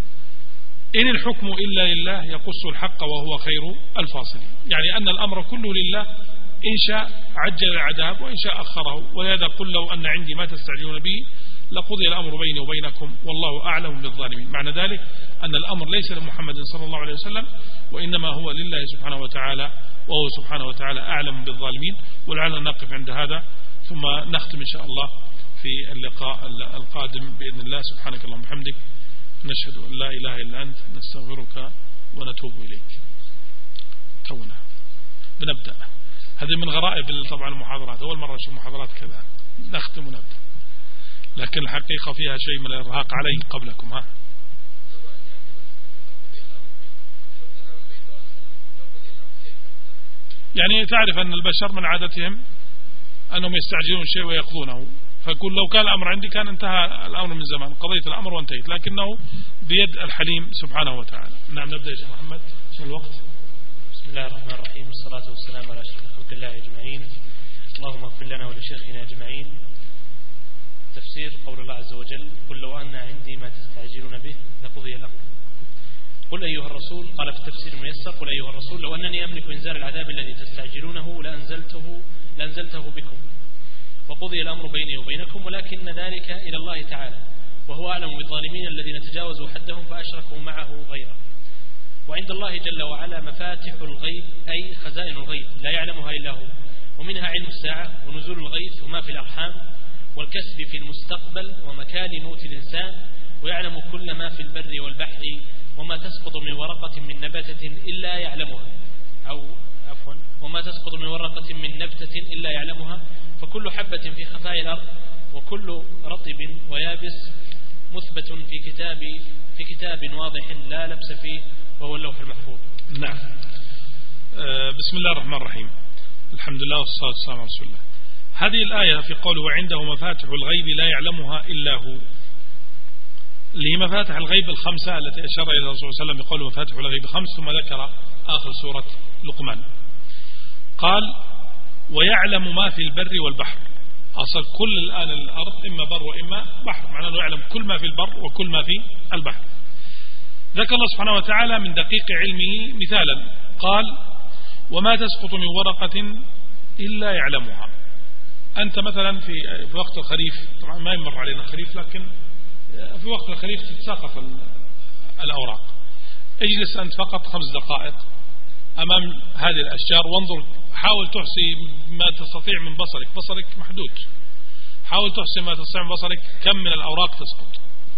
إن الحكم إلا لله يقص الحق وهو خير الفاصلين. يعني أن الأمر كله لله، إن شاء عجل العذاب وإن شاء أخره. ولهذا قل لو أن عندي ما تستعجلون به لقضي الأمر بيني وبينكم والله أعلم بالظالمين. معنى ذلك أن الأمر ليس لمحمد صلى الله عليه وسلم، وإنما هو لله سبحانه وتعالى، وهو سبحانه وتعالى أعلم بالظالمين. ولعلنا نقف عند هذا ثم نختم إن شاء الله في اللقاء القادم بإذن الله. سبحانك اللهم وبحمدك، نشهد أن لا إله إلا أنت، نستغفرك ونتوب إليك. تونا بنبدأ، هذه من غرائب طبعا المحاضرات، أول مرة نشوف محاضرات كذا، نختم ونبدأ، لكن الحقيقة فيها شيء من الإرهاق علي قبلكم. ها يعني تعرف أن البشر من عادتهم أنهم يستعجلون شيء ويقضونه، فقل لو كان الأمر عندي كان انتهى الأمر من زمان، قضيت الأمر وانتهيت، لكنه بيد الحليم سبحانه وتعالى. نعم نبدأ يا شيخ محمد، شو الوقت؟ بسم الله الرحمن الرحيم، والصلاة والسلام على أشرف خلق الله أجمعين. اللهم اغفر لنا ولشيخنا أجمعين. تفسير قول الله عز وجل: قل لو أن عندي ما تستعجلون به لقضي الأمر. قل أيها الرسول، قال في التفسير الميسر: قل أيها الرسول لو أنني أملك إنزال العذاب الذي تستعجلونه لأنزلته لأنزلته بكم وقضي الأمر بيني وبينكم، ولكن ذلك إلى الله تعالى، وهو أعلم بالظالمين الذين تجاوزوا حدهم فأشركوا معه غيره. وعند الله جل وعلا مفاتح الغيب، أي خزائن الغيب لا يعلمها إلا هو، ومنها علم الساعة ونزول الغيث وما في الأرحام والكسب في المستقبل ومكان موت الإنسان، ويعلم كل ما في البر والبحر وما تسقط من ورقة من نبتة إلا يعلمها، أو عفوا وما تسقط من ورقة من نبتة إلا يعلمها، فكل حبة في خفاء الأرض وكل رطب ويابس مثبت في كتاب في كتاب واضح لا لبس فيه، وهو اللوح المحفوظ. نعم. أه بسم الله الرحمن الرحيم، الحمد لله والصلاة والسلام على رسول الله. هذه الآية في قوله وعنده مفاتح الغيب لا يعلمها إلا هو، اللي هي مفاتح الغيب الخمسة التي أشار إلى الرسول صلى الله عليه وسلم بقوله مفاتح الغيب خمس، ثم ذكر آخر سورة لقمان قال: ويعلم ما في البر والبحر. أصل كل الآن الأرض إما بر وإما بحر، معناه أنه يعلم كل ما في البر وكل ما في البحر. ذكر الله سبحانه وتعالى من دقيق علمه مثالا، قال: وما تسقط من ورقة إلا يعلمها. أنت مثلا في وقت الخريف، طبعا ما يمر علينا الخريف، لكن في وقت الخريف تتساقط الأوراق، اجلس أنت فقط خمس دقائق أمام هذه الأشجار وانظر، حاول تحصي ما تستطيع من بصرك، بصرك محدود، حاول تحصي ما تستطيع من بصرك كم من الأوراق تسقط.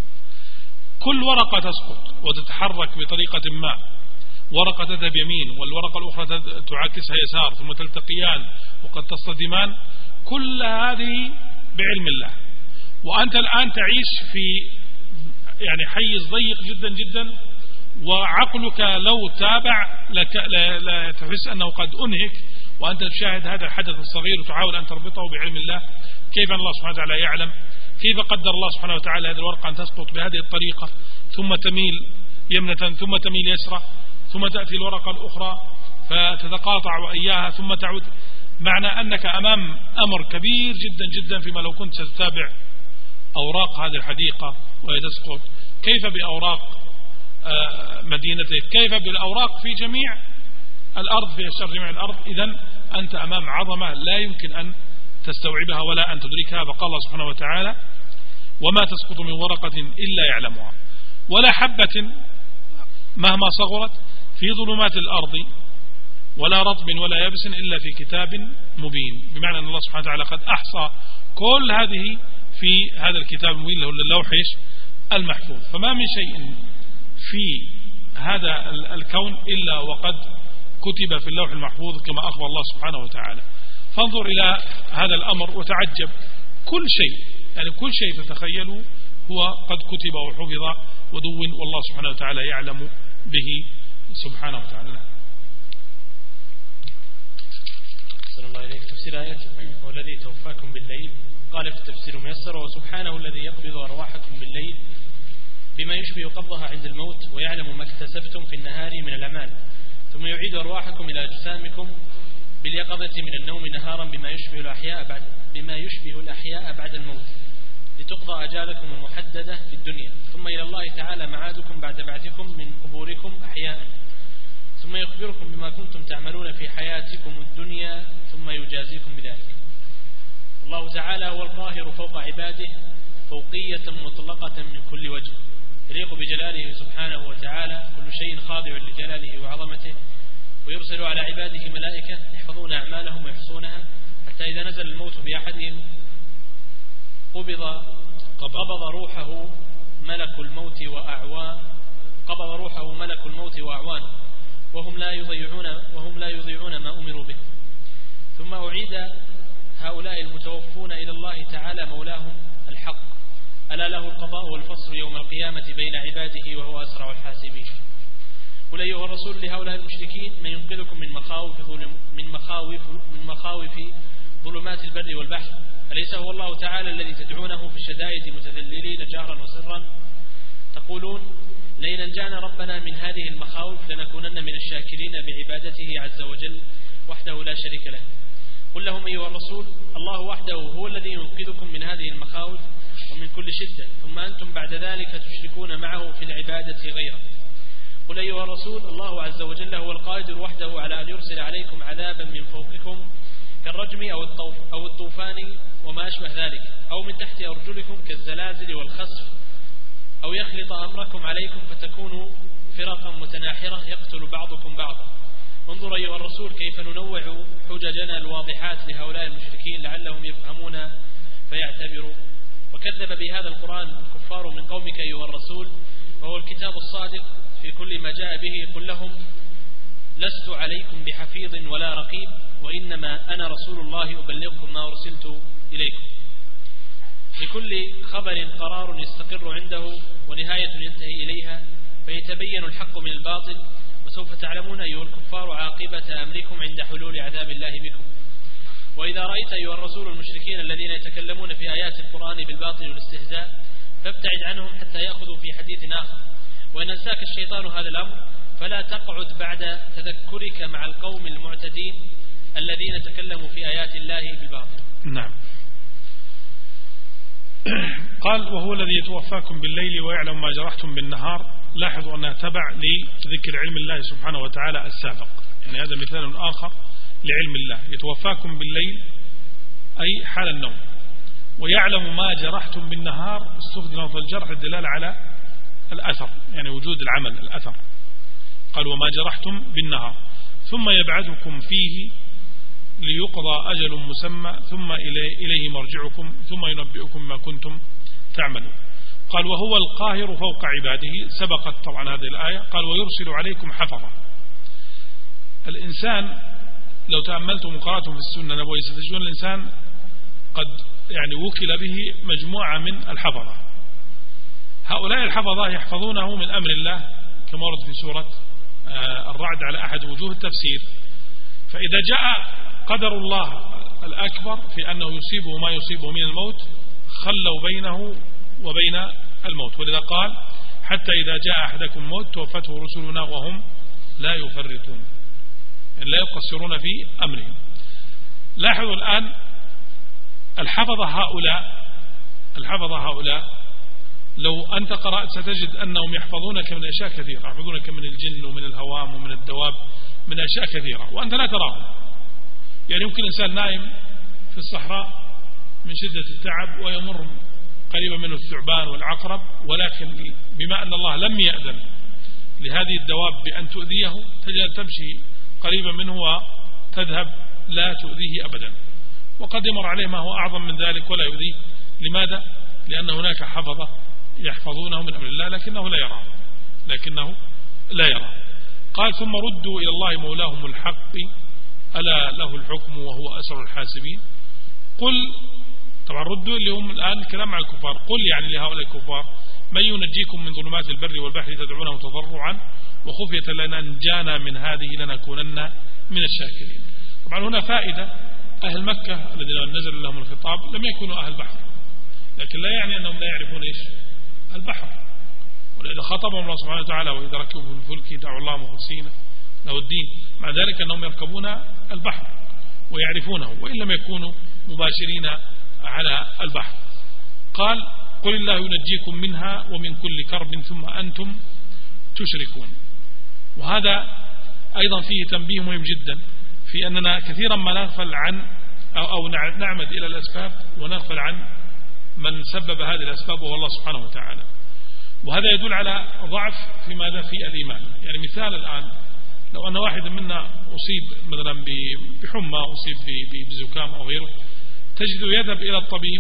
كل ورقة تسقط وتتحرك بطريقة ما، ورقة تذهب يمين والورقة الأخرى تعاكسها يسار ثم تلتقيان وقد تصطدمان، كل هذه بعلم الله. وأنت الآن تعيش في يعني حيز ضيق جدا جدا، وعقلك لو تابع لك لا, لا تحس أنه قد أنهك وأنت تشاهد هذا الحدث الصغير وتحاول أن تربطه بعلم الله. كيف أن الله سبحانه وتعالى يعلم؟ كيف قدر الله سبحانه وتعالى هذه الورقة أن تسقط بهذه الطريقة ثم تميل يمنة ثم تميل يسرى ثم تأتي الورقة الأخرى فتتقاطع وإياها ثم تعود؟ معنى أنك أمام أمر كبير جدا جدا فيما لو كنت ستتابع أوراق هذه الحديقة وهي تسقط، كيف بأوراق مدينتك، كيف بالأوراق في جميع الأرض، في أشجار جميع الأرض. إذن أنت أمام عظمة لا يمكن أن تستوعبها ولا أن تدركها. فقال الله سبحانه وتعالى وما تسقط من ورقة إلا يعلمها ولا حبة مهما صغرت في ظلمات الأرض ولا رطب ولا يابس إلا في كتاب مبين. بمعنى أن الله سبحانه وتعالى قد أحصى كل هذه في هذا الكتاب المبين له اللوح المحفوظ. فما من شيء في هذا الكون إلا وقد كتب في اللوح المحفوظ كما أخبر الله سبحانه وتعالى. فانظر إلى هذا الأمر وتعجب، كل شيء يعني كل شيء تتخيله هو قد كتب وحفظ ودون، والله سبحانه وتعالى يعلم به سبحانه وتعالى. صلى الله عليه. تفسير آية هو الذي توفاكم بالليل. قال في التفسير ميسر وسبحانه الذي يقبض أرواحكم بالليل بما يشبه قبضها عند الموت ويعلم ما اكتسبتم في النهار من الأعمال ثم يعيد أرواحكم إلى أجسامكم باليقظة من النوم نهارا بما يشبه الأحياء بعد بما يشبه الأحياء بعد الموت لتقضى أجالكم المحددة في الدنيا ثم إلى الله تعالى معادكم بعد بعثكم من قبوركم أحياء ثم يخبركم بما كنتم تعملون في حياتكم الدنيا ثم يجازيكم بذلك. الله تعالى هو القاهر فوق عباده فوقية مطلقة من كل وجه يليق بجلاله سبحانه وتعالى، كل شيء خاضع لجلاله وعظمته، ويرسل على عباده ملائكة يحفظون أعمالهم ويحصونها حتى إذا نزل الموت بأحدهم قبض قبض روحه ملك الموت وأعوان قبض روحه ملك الموت وأعوانه وهم لا يضيعون وهم لا يضيعون ما أمروا به. ثم أعيد هؤلاء المتوفون إلى الله تعالى مولاهم الحق، ألا له القضاء والفصل يوم القيامة بين عباده وهو أسرع الحاسبين. قل أيها الرسول لهؤلاء المشركين من ينقذكم من مخاوف من مخاوف من مخاوف ظلمات البر والبحر، أليس هو الله تعالى الذي تدعونه في الشدائد متذللين جهرا وسرا تقولون لئن أنجانا ربنا من هذه المخاوف لنكونن من الشاكرين بعبادته عز وجل وحده لا شريك له. قل لهم أيها الرسول الله وحده هو الذي ينقذكم من هذه المخاوف ومن كل شدة ثم أنتم بعد ذلك تشركون معه في العبادة غيره. قل أيها الرسول الله عز وجل هو القادر وحده على أن يرسل عليكم عذابا من فوقكم كالرجم أو الطوف أو الطوفان وما أشبه ذلك أو من تحت أرجلكم كالزلازل والخسف أو يخلط أمركم عليكم فتكونوا فرقا متناحرة يقتل بعضكم بعضا. انظر أيها الرسول كيف ننوع حججنا الواضحات لهؤلاء المشركين لعلهم يفهمون فيعتبروا. وكذب بهذا القرآن الكفار من قومك أيها الرسول وهو الكتاب الصادق في كل ما جاء به. قل لهم لست عليكم بحفيظ ولا رقيب وإنما أنا رسول الله أبلغكم ما أرسلت إليكم. لكل خبر قرار يستقر عنده ونهاية ينتهي إليها فيتبين الحق من الباطل وسوف تعلمون أيها الكفار عاقبة أمركم عند حلول عذاب الله بكم. وإذا رأيت أيها الرسول المشركين الذين يتكلمون في آيات القرآن بالباطل والاستهزاء فابتعد عنهم حتى يأخذوا في حديث آخر، وإن أنساك الشيطان هذا الأمر فلا تقعد بعد تذكرك مع القوم المعتدين الذين تكلموا في آيات الله بالباطل. نعم. قال وهو الذي يتوفاكم بالليل ويعلم ما جرحتم بالنهار. لاحظوا أنها تبع لذكر علم الله سبحانه وتعالى السابق، يعني هذا مثال آخر لعلم الله. يتوفاكم بالليل أي حال النوم، ويعلم ما جرحتم بالنهار استخدم في الجرح الدلالة على الأثر، يعني وجود العمل الأثر. قال وما جرحتم بالنهار ثم يبعثكم فيه ليقضى أجل مسمى ثم إليه مرجعكم ثم ينبئكم ما كنتم تعملون. قال وهو القاهر فوق عباده. سبقت طبعا هذه الآية. قال ويرسل عليكم حفظة. الإنسان لو تأملتم وقرأتم في السنة النبوية ستجدون الإنسان قد يعني وكل به مجموعة من الحفظة. هؤلاء الحفظة يحفظونه من أمر الله كما ورد في سورة الرعد على أحد وجوه التفسير. فإذا جاء قدر الله الأكبر في أنه يصيبه ما يصيبه من الموت خلوا بينه وبين الموت، ولذا قال حتى إذا جاء أحدكم الموت توفته رسلنا وهم لا يفرطون، لا يقصرون في أمرهم. لاحظوا الآن الحفظة هؤلاء الحفظة هؤلاء لو أنت قرأت ستجد أنهم يحفظونك من أشياء كثيرة، يحفظونك من الجن ومن الهوام ومن الدواب، من أشياء كثيرة وأنت لا تراهم. يعني يمكن إنسان نائم في الصحراء من شدة التعب ويمر قريبا منه الثعبان والعقرب، ولكن بما أن الله لم يأذن لهذه الدواب بأن تؤذيه تجد تمشي قريبا منه وتذهب لا تؤذيه أبدا، وقد يمر عليه ما هو أعظم من ذلك ولا يؤذيه. لماذا؟ لأن هناك حفظة يحفظونه من أمر الله لكنه لا يراه لكنه لا يراه قال ثم ردوا إلى الله مولاهم الحق ألا له الحكم وهو أسر الحاسبين. قل، طبعا ردوا اللي هم الآن الكلام مع الكفار، قل يعني لهؤلاء الكفار من ينجيكم من ظلمات البر والبحر تدعونه تضرعا وخفية لأن أنجانا من هذه لنكونن من الشاكرين. طبعا هنا فائدة، أهل مكة الذين نزل لهم الخطاب لم يكونوا أهل بحر، لكن لا يعني أنهم لا يعرفون إيش البحر، ولذا خطبهم الله سبحانه وتعالى وإذا ركبوا في الفلك دعوا الله مخلصين له الدين، مع ذلك أنهم يركبون البحر ويعرفونه وإن لم يكونوا مباشرين على البحر. قال قل الله ينجيكم منها ومن كل كرب ثم أنتم تشركون. وهذا أيضا فيه تنبيه مهم جدا في أننا كثيرا ما نغفل عن أو, أو نعمد إلى الأسباب ونغفل عن من سبب هذه الأسباب وهو الله سبحانه وتعالى، وهذا يدل على ضعف في ماذا في الإيمان. يعني مثال الآن لو أن واحد منا أصيب مثلا بحمى أصيب بزكام أو غيره، تجده يذهب إلى الطبيب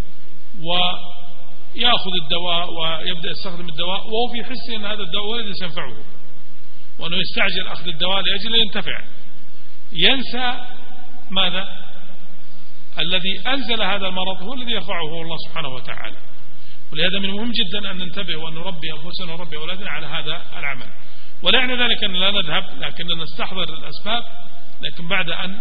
ويأخذ الدواء ويبدأ يستخدم الدواء وهو في حسه أن هذا الدواء الذي سينفعه وأنه يستعجل أخذ الدواء لأجل ينتفع، ينسى ماذا؟ الذي أنزل هذا المرض هو الذي يرفعه هو الله سبحانه وتعالى. ولهذا من المهم جدا أن ننتبه وأن نربي أنفسنا ونربي أولادنا على هذا العمل، ولا يعني ذلك أن لا نذهب لكننا نستحضر الأسباب، لكن بعد أن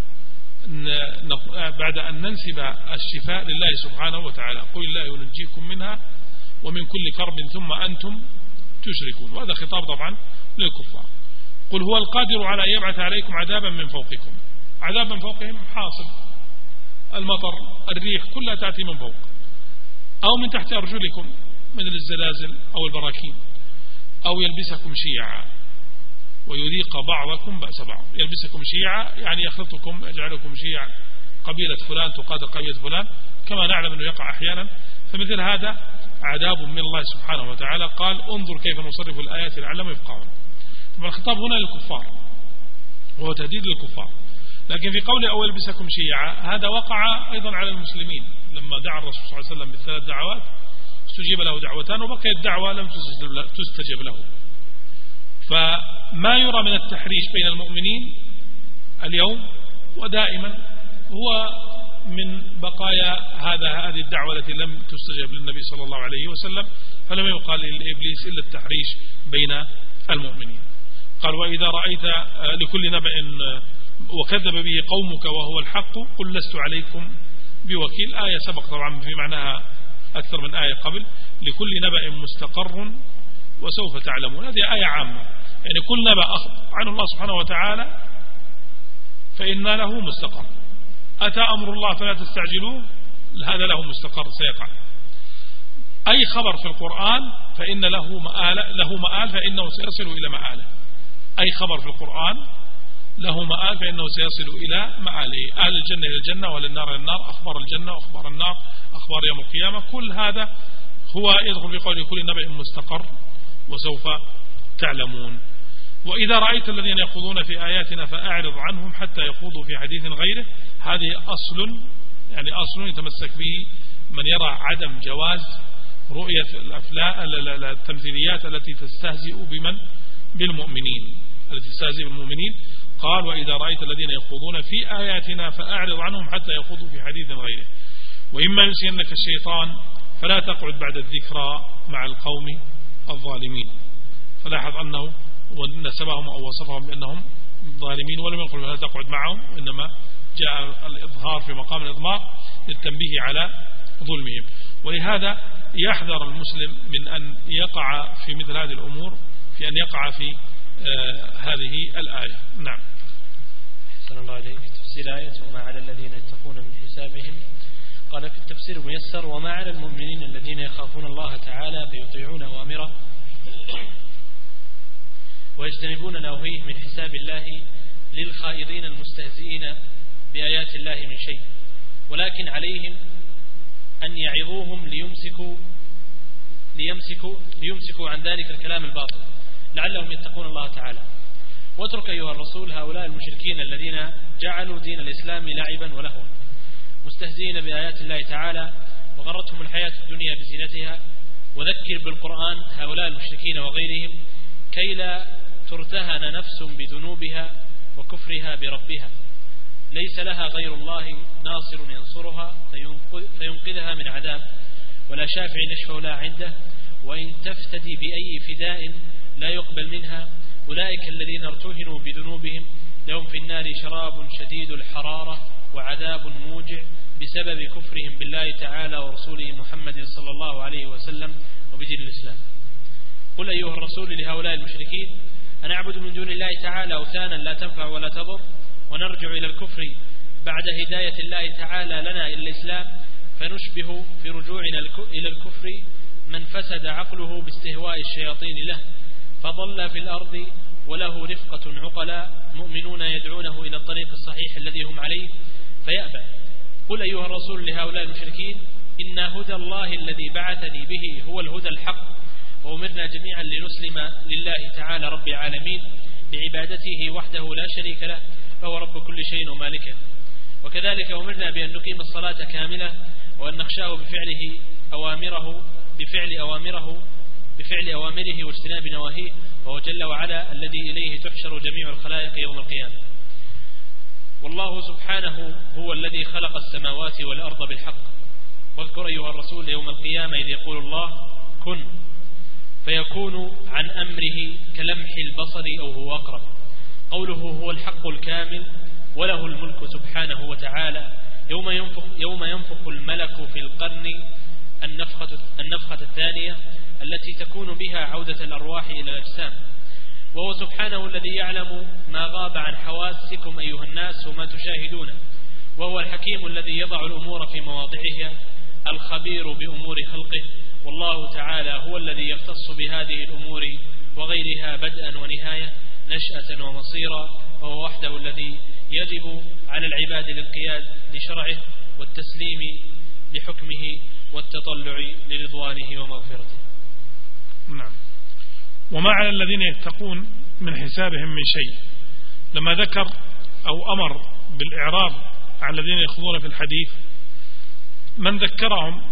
بعد أن ننسب الشفاء لله سبحانه وتعالى. قل الله ينجيكم منها ومن كل كرب ثم أنتم تشركون، وهذا خطاب طبعا للكفار. قل هو القادر على أن يبعث عليكم عذابا من فوقكم، عذاب من فوقهم حاصل المطر الريح كلها تأتي من فوق أو من تحت أرجلكم من الزلازل أو البراكين، أو يلبسكم شيعا ويذيق بعضكم بأس بعض. يلبسكم شيعا يعني يخلطكم يجعلكم شيعا، قبيلة فلان تقاتل قبيلة فلان كما نعلم أنه يقع أحيانا، فمثل هذا عذاب من الله سبحانه وتعالى. قال انظر كيف نصرف الآيات لعلهم يفقهون. طبعا الخطاب هنا للكفار وهو تهديد للكفار، لكن في قول أو يلبسكم شيعا هذا وقع أيضا على المسلمين لما دعا الرسول صلى الله عليه وسلم بالثلاث دعوات استجيب له دعوتان وبقيت دعوة لم تستجب له. فما يرى من التحريش بين المؤمنين اليوم ودائما هو من بقايا هذا هذه الدعوة التي لم تستجب للنبي صلى الله عليه وسلم، فلم يقال لإبليس إلا التحريش بين المؤمنين. قال وإذا رأيت لكل نبأ وكذب به قومك وهو الحق قل لست عليكم بوكيل. آية سبق طبعا في معناها أكثر من آية قبل، لكل نبأ مستقر وسوف تعلمون. هذه آية عامة، يعني كل نبأ أخبر عن الله سبحانه وتعالى فإن له مستقر. أتى أمر الله فلا تستعجلوه، هذا له مستقر سيقع. أي خبر في القرآن فإن له مآل له مآل فإنه سيصل إلى مآله. أي خبر في القرآن له مآل فإنه سيصل إلى مآله. أهل الجنة إلى الجنة وأهل النار إلى النار، أخبار الجنة وأخبار النار، أخبار يوم القيامة، كل هذا هو يدخل في قول كل نبأ مستقر وسوف تعلمون. وإذا رأيت الذين يخوضون في آياتنا فأعرض عنهم حتى يخوضوا في حديث غيره. هذه أصل يعني أصل يتمسك به من يرى عدم جواز رؤية الأفلام التمثيليات التي تستهزئ بمن بالمؤمنين التي تستهزئ بالمؤمنين. قال وإذا رأيت الذين يخوضون في آياتنا فأعرض عنهم حتى يخوضوا في حديث غيره. وإما ينسينك الشيطان فلا تقعد بعد الذكرى مع القوم الظالمين. فلاحظ أنه ونسبهم أو وصفهم بأنهم ظالمين، ولم يقل لا تقعد معهم، إنما جاء الإظهار في مقام الإضمار للتنبيه على ظلمهم. ولهذا يحذر المسلم من أن يقع في مثل هذه الأمور، في أن يقع في آه هذه الآية. نعم. أحسن الله عليك. تفسير آية وما على الذين يتقون من حسابهم. قال في التفسير ميسر: وما على المؤمنين الذين يخافون الله تعالى فيطيعون أوامره ويجتنبون نواهيه من حساب الله للخائضين المستهزئين بآيات الله من شيء، ولكن عليهم أن يعظوهم ليمسكوا ليمسكوا ليمسكوا عن ذلك الكلام الباطل لعلهم يتقون الله تعالى. واترك أيها الرسول هؤلاء المشركين الذين جعلوا دين الإسلام لعبا ولهوا مستهزئين بآيات الله تعالى وغرتهم الحياة الدنيا بزينتها، وذكر بالقرآن هؤلاء المشركين وغيرهم كي لا ترتهن نفس بذنوبها وكفرها بربها، ليس لها غير الله ناصر ينصرها فينقذها من عذاب، ولا شافع يشفع لها عنده، وإن تفتدي بأي فداء لا يقبل منها. أولئك الذين ارتهنوا بذنوبهم لهم في النار شراب شديد الحرارة وعذاب موجع بسبب كفرهم بالله تعالى ورسوله محمد صلى الله عليه وسلم وبدين الإسلام. قل أيها الرسول لهؤلاء المشركين: أنعبد من دون الله تعالى أوثانا لا تنفع ولا تضر، ونرجع إلى الكفر بعد هداية الله تعالى لنا إلى الإسلام، فنشبه في رجوعنا إلى الكفر من فسد عقله باستهواء الشياطين له فضل في الأرض وله رفقة عقلاء مؤمنون يدعونه إلى الطريق الصحيح الذي هم عليه فيأبى. قل أيها الرسول لهؤلاء المشركين: إن هدى الله الذي بعثني به هو الهدى الحق، وأمرنا جميعا لنسلم لله تعالى رب العالمين بعبادته وحده لا شريك له، فهو رب كل شيء ومالكه. وكذلك أمرنا بأن نقيم الصلاة كاملة، وأن نخشاه بفعله أوامره بفعل أوامره بفعل أوامره واجتناب نواهيه، وهو جل وعلا الذي إليه تحشر جميع الخلائق يوم القيامة. والله سبحانه هو الذي خلق السماوات والأرض بالحق. واذكر أيها الرسول يوم القيامة إذ يقول الله كن فيكون عن أمره كلمح البصر أو هو أقرب. قوله هو الحق الكامل وله الملك سبحانه وتعالى يوم ينفخ, يوم ينفخ الملك في القرن النفخة, النفخة الثانية التي تكون بها عودة الأرواح إلى الأجسام. وهو سبحانه الذي يعلم ما غاب عن حواسكم أيها الناس وما تشاهدونه، وهو الحكيم الذي يضع الأمور في مواضعها، الخبير بأمور خلقه. والله تعالى هو الذي يختص بهذه الأمور وغيرها بدءا ونهاية، نشأة ومصيرا، وهو وحده الذي يجب على العباد الانقياد لشرعه والتسليم لحكمه والتطلع لرضوانه ومغفرته. نعم. وما على الذين يتقون من حسابهم من شيء، لما ذكر أو أمر بالإعراض عن الذين يخوضون في الحديث، من ذكرهم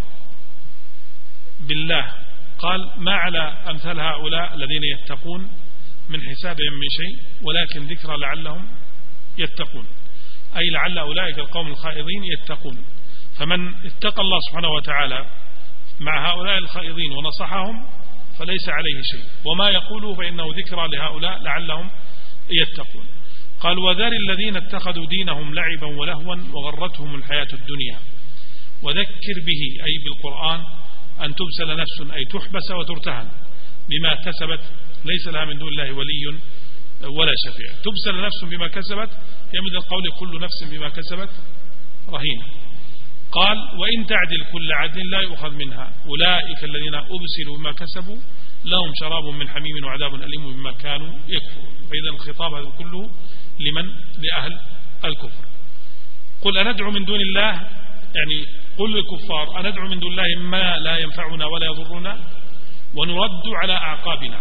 بالله قال ما على أمثال هؤلاء الذين يتقون من حسابهم من شيء، ولكن ذكر لعلهم يتقون، أي لعل أولئك القوم الخائضين يتقون. فمن اتقى الله سبحانه وتعالى مع هؤلاء الخائضين ونصحهم فليس عليه شيء، وما يقوله فإنه ذكرى لهؤلاء لعلهم يتقون. قال وذر الذين اتخذوا دينهم لعبا ولهوا وغرتهم الحياة الدنيا وذكر به أي بالقرآن أن تبسل نفس أي تحبس وترتهن بما كسبت ليس لها من دون الله ولي ولا شفيع. تبسل نفس بما كسبت هي مثل قول كل نفس بما كسبت رهينة. قال وإن تعدل كل عدل لا يؤخذ منها أولئك الذين أبسلوا بما كسبوا لهم شراب من حميم وعذاب أليم بما كانوا يكفرون. فإذا الخطاب هذا كله لمن؟ لأهل الكفر. قل أندعو من دون الله، يعني قل للكفار أندعو من دون الله ما لا ينفعنا ولا يضرنا ونرد على أعقابنا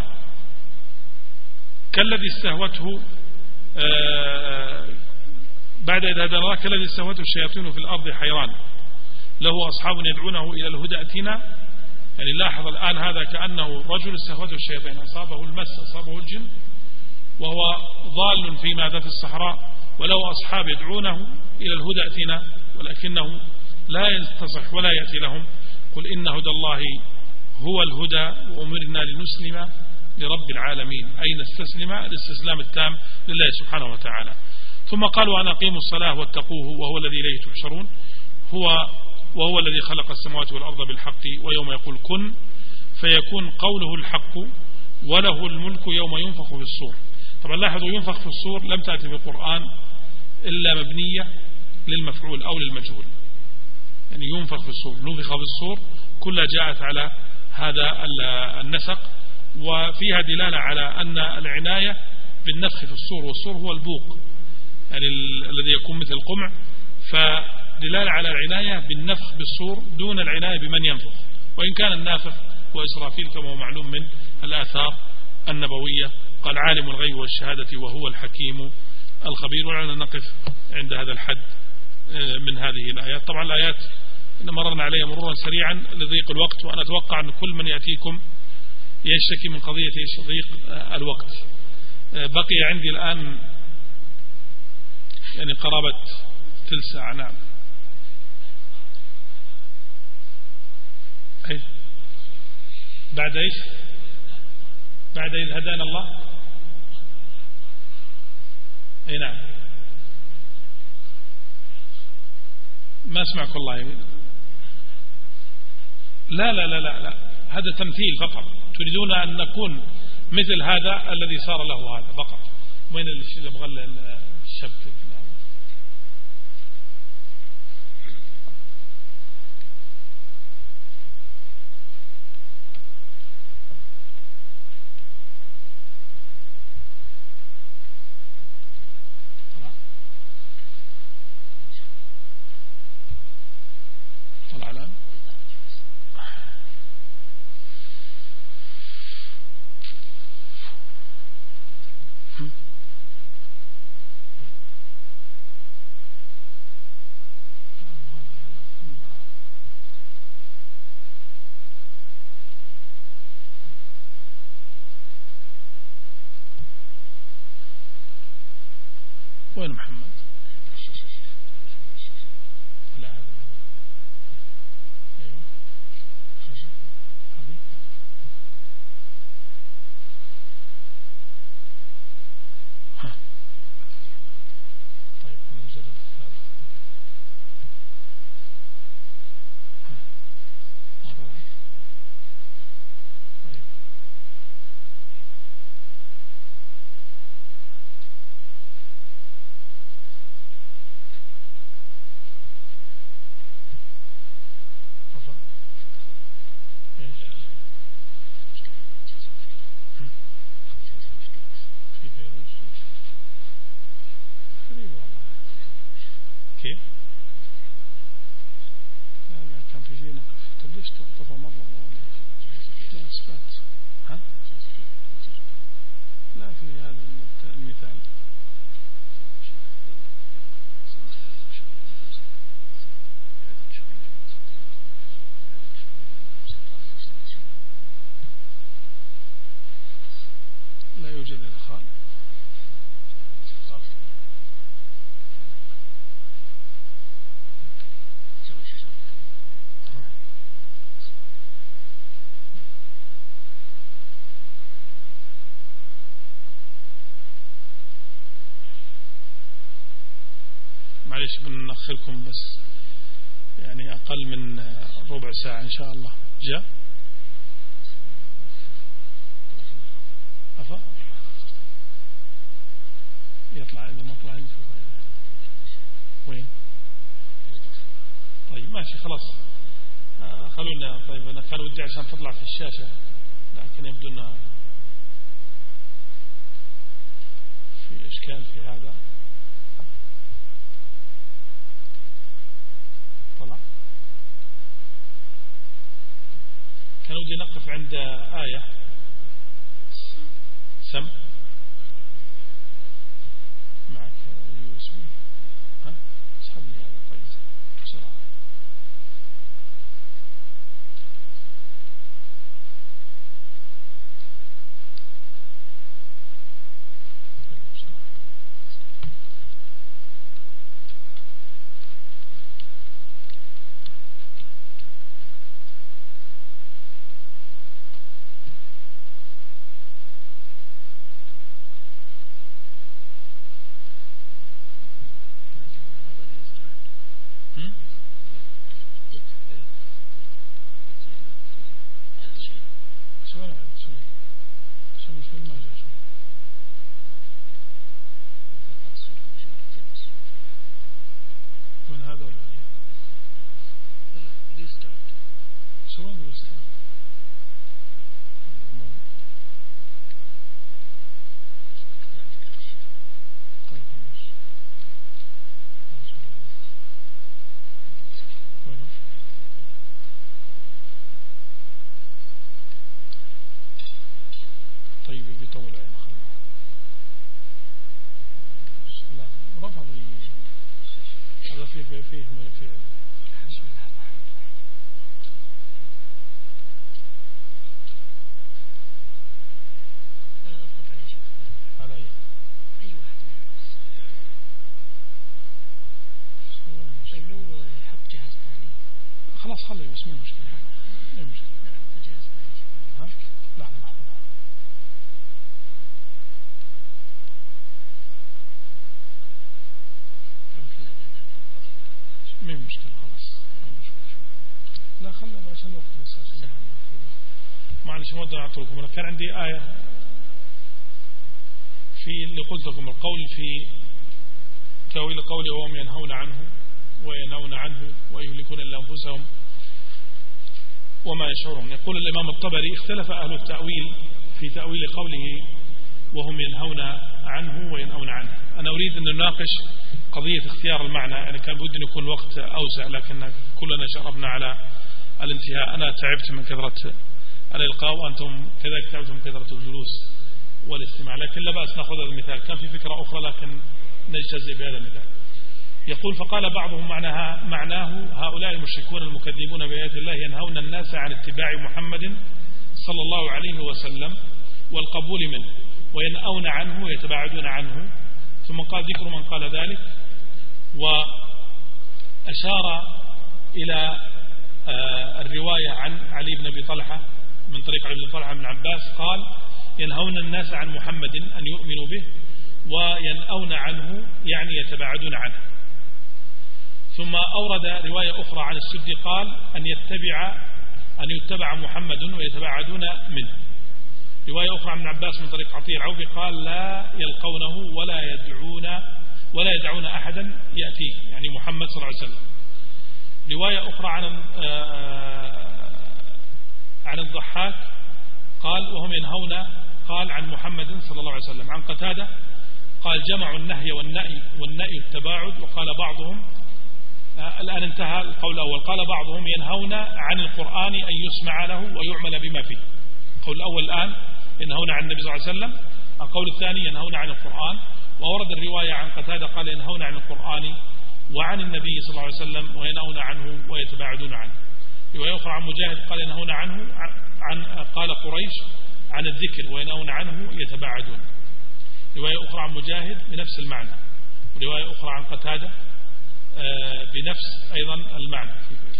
كالذي استهوته بعد إذ هدانا كالذي استهوته الشياطين في الأرض حيران له أصحاب يدعونه إلى الهدى أتنا. يعني لاحظ الآن هذا كأنه رجل استهوته الشياطين، أصابه المس أصابه الجن وهو ضال في ماذا في الصحراء، وله أصحاب يدعونه إلى الهدى أتنا ولكنه لا ينتصح ولا يأتي لهم. قل إن هدى الله هو الهدى وأمرنا لنسلم لرب العالمين، أي نستسلم الاستسلام التام لله سبحانه وتعالى. ثم قال وأن أقيموا الصلاة واتقوه وهو الذي إليه تحشرون، هو وهو الذي خلق السماوات والأرض بالحق ويوم يقول كن فيكون قوله الحق وله الملك يوم ينفخ في الصور. طبعا لاحظوا ينفخ في الصور لم تأتي في القرآن إلا مبنية للمفعول أو للمجهول، يعني ينفخ في الصور، نفخ في الصور، كلها جاءت على هذا النسق، وفيها دلالة على أن العناية بالنفخ في الصور، والصور هو البوق يعني الذي يكون مثل القمع، فدلالة على العناية بالنفخ بالصور دون العناية بمن ينفخ، وإن كان النافخ هو إسرافيل كما هو معلوم من الآثار النبوية. قال عالم الغيب والشهادة وهو الحكيم الخبير. ولعلنا نقف عند هذا الحد من هذه الآيات. طبعا الآيات مررنا عليها مرورا سريعا لضيق الوقت، وأنا أتوقع أن كل من يأتيكم يشتكي من قضية ضيق الوقت. بقي عندي الآن يعني قرابة ثلث ساعة. نعم. أي بعد إيش؟ بعد إذ هدانا الله. أي نعم. ما أسمعك والله. لا لا لا لا لا هذا تمثيل فقط، تريدون أن نكون مثل هذا الذي صار له هذا فقط. وين الشيء اللي بغى الشبكة؟ وين محمد؟ لا هذا ايوه حبيبي. ها طيب انا نجرب هذا. ها طيب كيف؟ لا لا كان في شيء نقف. طب ليش توقف مرة ولا لا إثبات؟ ها؟ لا في هذا المثال. لا يوجد إدخال. معليش بنأخركم بس يعني أقل من ربع ساعة إن شاء الله. جاء أفا يطلع إذا ما طلع وين؟ طيب ماشي خلاص آه خلونا. طيب أنا كان ودي عشان تطلع في الشاشة، لكن يبدو أن في إشكال في هذا. طلع كان ودي نقف عند آية سم معك يو اس بي. ها اسحب لي هذا طيب بسرعة. فيه فيه علي أي واحد طيب لو يحط جهاز ثاني خلاص خليه بس مو مشكلة مو مشكلة لا جهاز ثاني ها لا لا لحظة مو مشكلة خلاص لا خلنا عشان الوقت بس معلش ما أقدر أعطيكم. أنا كان عندي آية في اللي قلت لكم القول في تأويل قوله وهم ينهون عنه وينهون عنه ويهلكون إلا أنفسهم وما يشعرون. يقول الإمام الطبري اختلف أهل التأويل في تأويل قوله وهم ينهون عنه وينهون عنه. أنا أريد أن نناقش قضية اختيار المعنى، يعني كان بد أن يكون الوقت أوسع لكن كلنا شربنا على الانتهاء. أنا تعبت من كثرة الإلقاء وأنتم كذلك تعبتم من كثرة الجلوس والاستماع، لكن لا بأس نأخذ هذا المثال. كان في فكرة أخرى لكن نجتزئ بهذا المثال. يقول فقال بعضهم معناها معناه هؤلاء المشركون المكذبون بآيات الله ينهون الناس عن اتباع محمد صلى الله عليه وسلم والقبول منه وينأون عنه ويتباعدون عنه. ثم قال ذكر من قال ذلك وأشار إلى الرواية عن علي بن أبي طلحة من طريق علي بن طلحة بن عباس قال ينهون الناس عن محمد أن يؤمنوا به وينأون عنه يعني يتباعدون عنه. ثم أورد رواية أخرى عن السدي قال أن يتبع أن يتبع محمد ويتباعدون منه. رواية أخرى عن عباس من طريق عطية العوفي قال لا يلقونه ولا يدعون ولا يدعون أحدا يأتيه يعني محمد صلى الله عليه وسلم. رواية أخرى عن عن الضحاك قال وهم ينهون قال عن محمد صلى الله عليه وسلم. عن قتادة قال جمعوا النهي والنأي والنأي التباعد. وقال بعضهم الآن انتهى القول الأول قال بعضهم ينهون عن القرآن أن يسمع له ويعمل بما فيه. القول الأول الآن ينهون عن النبي صلى الله عليه وسلم. القول الثاني ينهون عن القرآن. وورد الرواية عن قتادة قال ينهون عن القرآن وعن النبي صلى الله عليه وسلم وينهون عنه ويتباعدون عنه. رواية أخرى عن مجاهد قال ينهون عنه عن قال قريش عن الذكر وينهون عنه يتباعدون. رواية أخرى عن مجاهد بنفس المعنى. ورواية أخرى عن قتادة بنفس أيضا المعنى.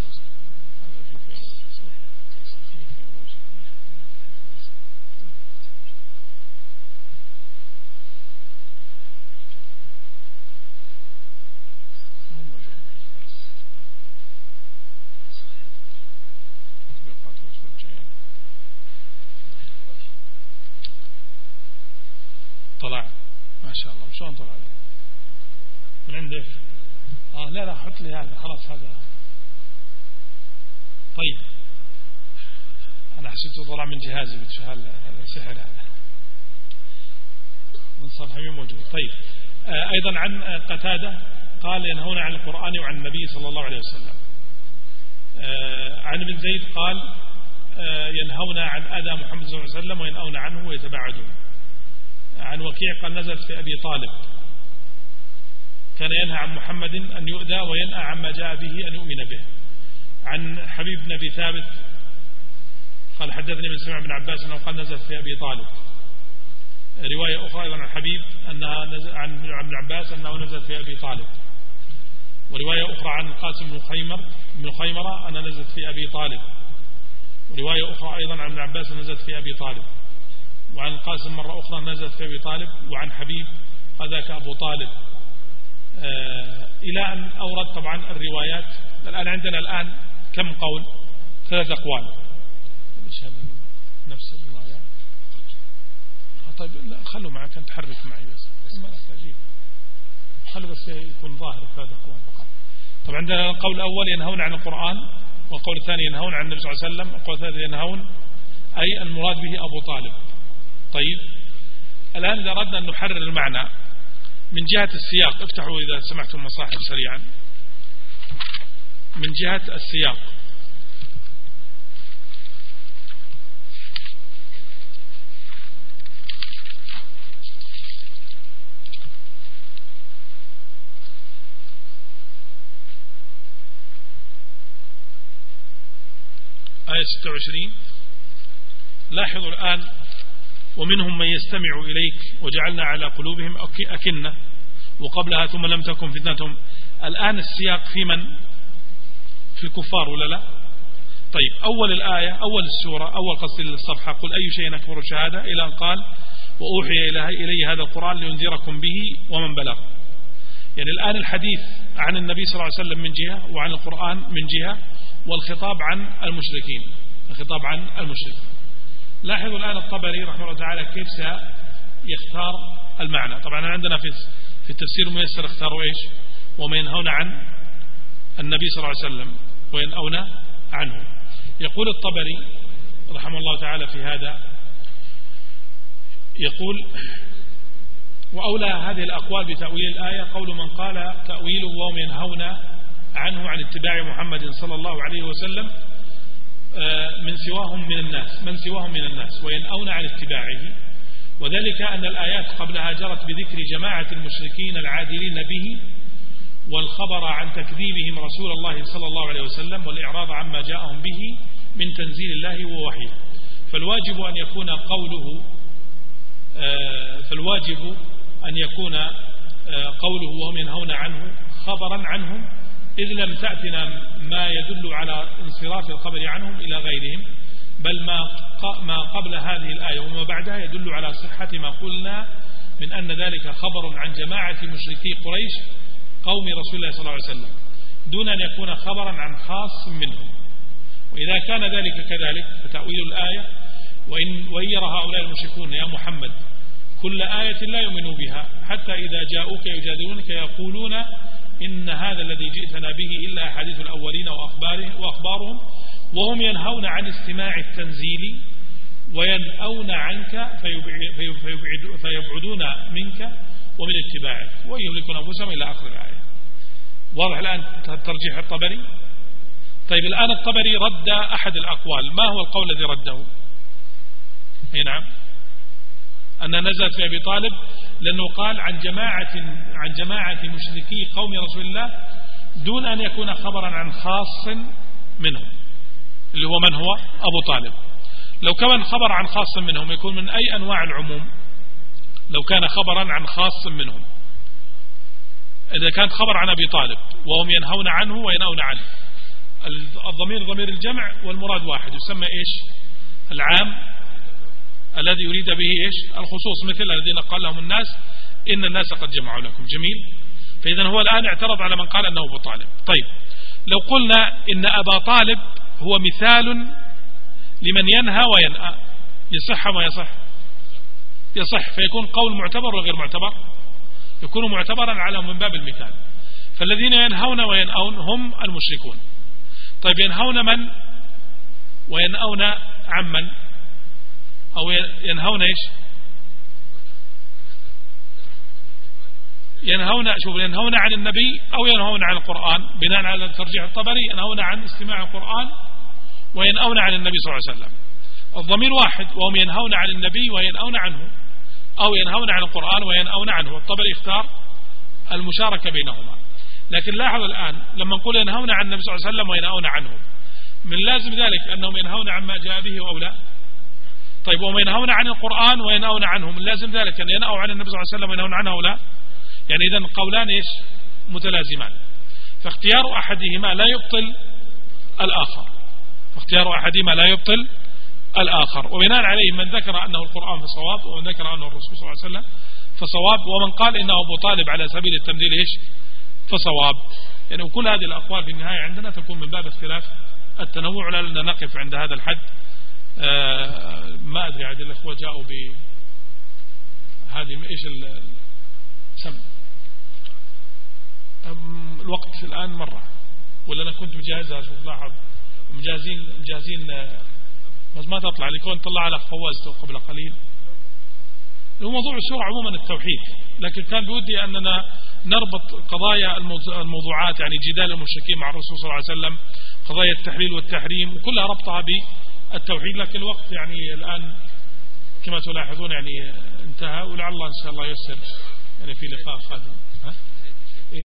طلع ما شاء الله. شلون طلع من عندك؟ آه لا لا حط لي هذا خلاص هذا. طيب أنا حسيته طلع من جهازي هذا سحر هذا من صفحة مين موجود. طيب آه أيضا عن قتادة قال ينهون عن القرآن وعن النبي صلى الله عليه وسلم. آه عن ابن زيد قال آه ينهون عن أذى محمد صلى الله عليه وسلم وينهون عنه ويتباعدون. عن وكيع قال نزلت في أبي طالب كان ينهى عن محمد أن يؤذى وينهى عما جاء به أن يؤمن به. عن حبيب بن أبي ثابت قال حدثني من سمع بن عباس أنه قال نزلت في أبي طالب. رواية أخرى أيضا عن حبيب أنها نزل عن ابن عباس أنه نزل في أبي طالب. ورواية أخرى عن القاسم بن خيمر بن خيمرة أنها نزلت في أبي طالب. ورواية أخرى أيضا عن ابن عباس نزلت في أبي طالب. وعن القاسم مرة أخرى نزلت في أبي طالب. وعن حبيب هذاك أبو طالب آه إلى أن أورد طبعا الروايات. الآن عندنا الآن كم قول؟ ثلاث أقوال. ليش هذا نفس الرواية؟ طيب لا خلوا معك أنت تحرك معي بس ما أستجيب خلوا بس يكون ظاهر ثلاث أقوال فقط. طبعا عندنا القول الأول ينهون عن القرآن والقول الثاني ينهون عن النبي صلى الله عليه وسلم والقول الثالث ينهون أي المراد به أبو طالب. طيب الآن إذا أردنا أن نحرر المعنى من جهة السياق افتحوا إذا سمعتم مصاحف سريعا. من جهة السياق آية ستة وعشرين. لاحظوا الآن: ومنهم من يستمع إليك وجعلنا على قلوبهم أكنة، وقبلها ثم لم تكن فتنتهم. الآن السياق في من؟ في الكفار ولا لا؟ طيب، أول الآية أول السورة أول قصد الصفحة: قل أي شيء أكبر شهادة، إلى أن قال: وأوحي إلي هذا القرآن لينذركم به ومن بلغ. يعني الآن الحديث عن النبي صلى الله عليه وسلم من جهة، وعن القرآن من جهة، والخطاب عن المشركين، الخطاب عن المشركين. لاحظوا الآن الطبري رحمه الله تعالى كيف سيختار المعنى. طبعا عندنا في في التفسير الميسر اختاروا إيش؟ وما ينهون عن النبي صلى الله عليه وسلم وينأون عنه. يقول الطبري رحمه الله تعالى في هذا، يقول: وأولى هذه الأقوال بتأويل الآية قول من قال تأويله وهم ينهون عنه عن اتباع محمد صلى الله عليه وسلم من سواهم من الناس من سواهم من الناس وينأون عن اتباعه، وذلك أن الآيات قبلها جرت بذكر جماعة المشركين العادلين به، والخبر عن تكذيبهم رسول الله صلى الله عليه وسلم، والإعراض عما جاءهم به من تنزيل الله ووحيه. فالواجب أن يكون قوله فالواجب أن يكون قوله وهم ينهون عنه خبرا عنهم، إذ لم تأتنا ما يدل على انصراف الخبر عنهم إلى غيرهم، بل ما ما قبل هذه الآية وما بعدها يدل على صحة ما قلنا من أن ذلك خبر عن جماعة مشركي قريش قوم رسول الله صلى الله عليه وسلم، دون أن يكون خبرا عن خاص منهم. وإذا كان ذلك كذلك فتأويل الآية: وإن وير هؤلاء المشركون يا محمد كل آية لا يؤمنوا بها حتى إذا جاءوك يجادلونك يقولون إن هذا الذي جئتنا به إلا أحاديث الأولين وأخبارهم، وهم ينهون عن استماع التنزيل وينأون عنك فيبعدون منك ومن اتباعك ويهلكون أنفسهم إلى آخر الآية. واضح الآن ترجيح الطبري؟ طيب، الآن الطبري رد أحد الأقوال. ما هو القول الذي رده؟ أي نعم، أن نزلت في أبي طالب، لأنه قال عن جماعة عن جماعة مشركي قوم رسول الله دون أن يكون خبرا عن خاص منهم، اللي هو من هو؟ أبو طالب. لو كان خبر عن خاص منهم يكون من أي أنواع العموم؟ لو كان خبرا عن خاص منهم، إذا كانت خبر عن أبي طالب وهم ينهون عنه وينأون عنه، الضمير ضمير الجمع والمراد واحد، يسمى إيش؟ العام الذي يريد به إيش؟ الخصوص، مثل الذين قال لهم الناس إن الناس قد جمعوا لكم. جميل. فإذا هو الآن اعترض على من قال أنه أبو طالب. طيب، لو قلنا إن أبا طالب هو مثال لمن ينهى وينأى، يصح ما يصح؟ يصح. فيكون قول معتبر وغير معتبر؟ يكون معتبرا على من باب المثال. فالذين ينهون وينأون هم المشركون. طيب، ينهون من وينأون عمن؟ أو ينهون إيش؟ ينهون شوف ينهون عن النبي أو ينهون عن القرآن، بناء على ترجيح الطبري ينهون عن استماع القرآن وينهون عن النبي صلى الله عليه وسلم. الضمير واحد، وهم ينهون عن النبي وينهون عنه، أو ينهون عن القرآن وينهون عنه. الطبري اختار المشاركة بينهما. لكن لاحظ الآن لما نقول ينهون عن النبي صلى الله عليه وسلم وينهون عنه، من لازم ذلك أنهم ينهون عن ما جاء به أو لا؟ طيب، وهم ينهون عن القرآن وينهون عنه، من لازم ذلك أن ينهوا عن النبي صلى الله عليه وسلم وينهون عنه أو لا؟ يعني إذن قولان إيش؟ متلازمان. فاختيار أحدهما لا يبطل الآخر فاختيار أحدهما لا يبطل الآخر. وبناء عليه من ذكر أنه القرآن فصواب، ومن ذكر أنه الرسول صلى الله عليه وسلم فصواب، ومن قال إنه أبو طالب على سبيل التمثيل إيش؟ فصواب. يعني وكل هذه الأقوال في النهاية عندنا تكون من باب اختلاف التنوع، لأننا نقف عند هذا الحد. آه ما أدري عاد الأخوة جاءوا ب هذه إيش السم الوقت الآن مرة، ولا أنا كنت مجهزها؟ شوف لاحظ مجازين مجازين بس ما تطلع لي، كون طلع على فوزته قبل قليل. الموضوع السورة عموما التوحيد، لكن كان بودي أننا نربط قضايا الموضوعات، يعني جدال المشركين مع الرسول صلى الله عليه وسلم، قضايا التحليل والتحريم، وكلها ربطها بالتوحيد. لكن الوقت يعني الآن كما تلاحظون يعني انتهى، ولعل الله إن شاء الله يسر يعني في لقاء قادم. ها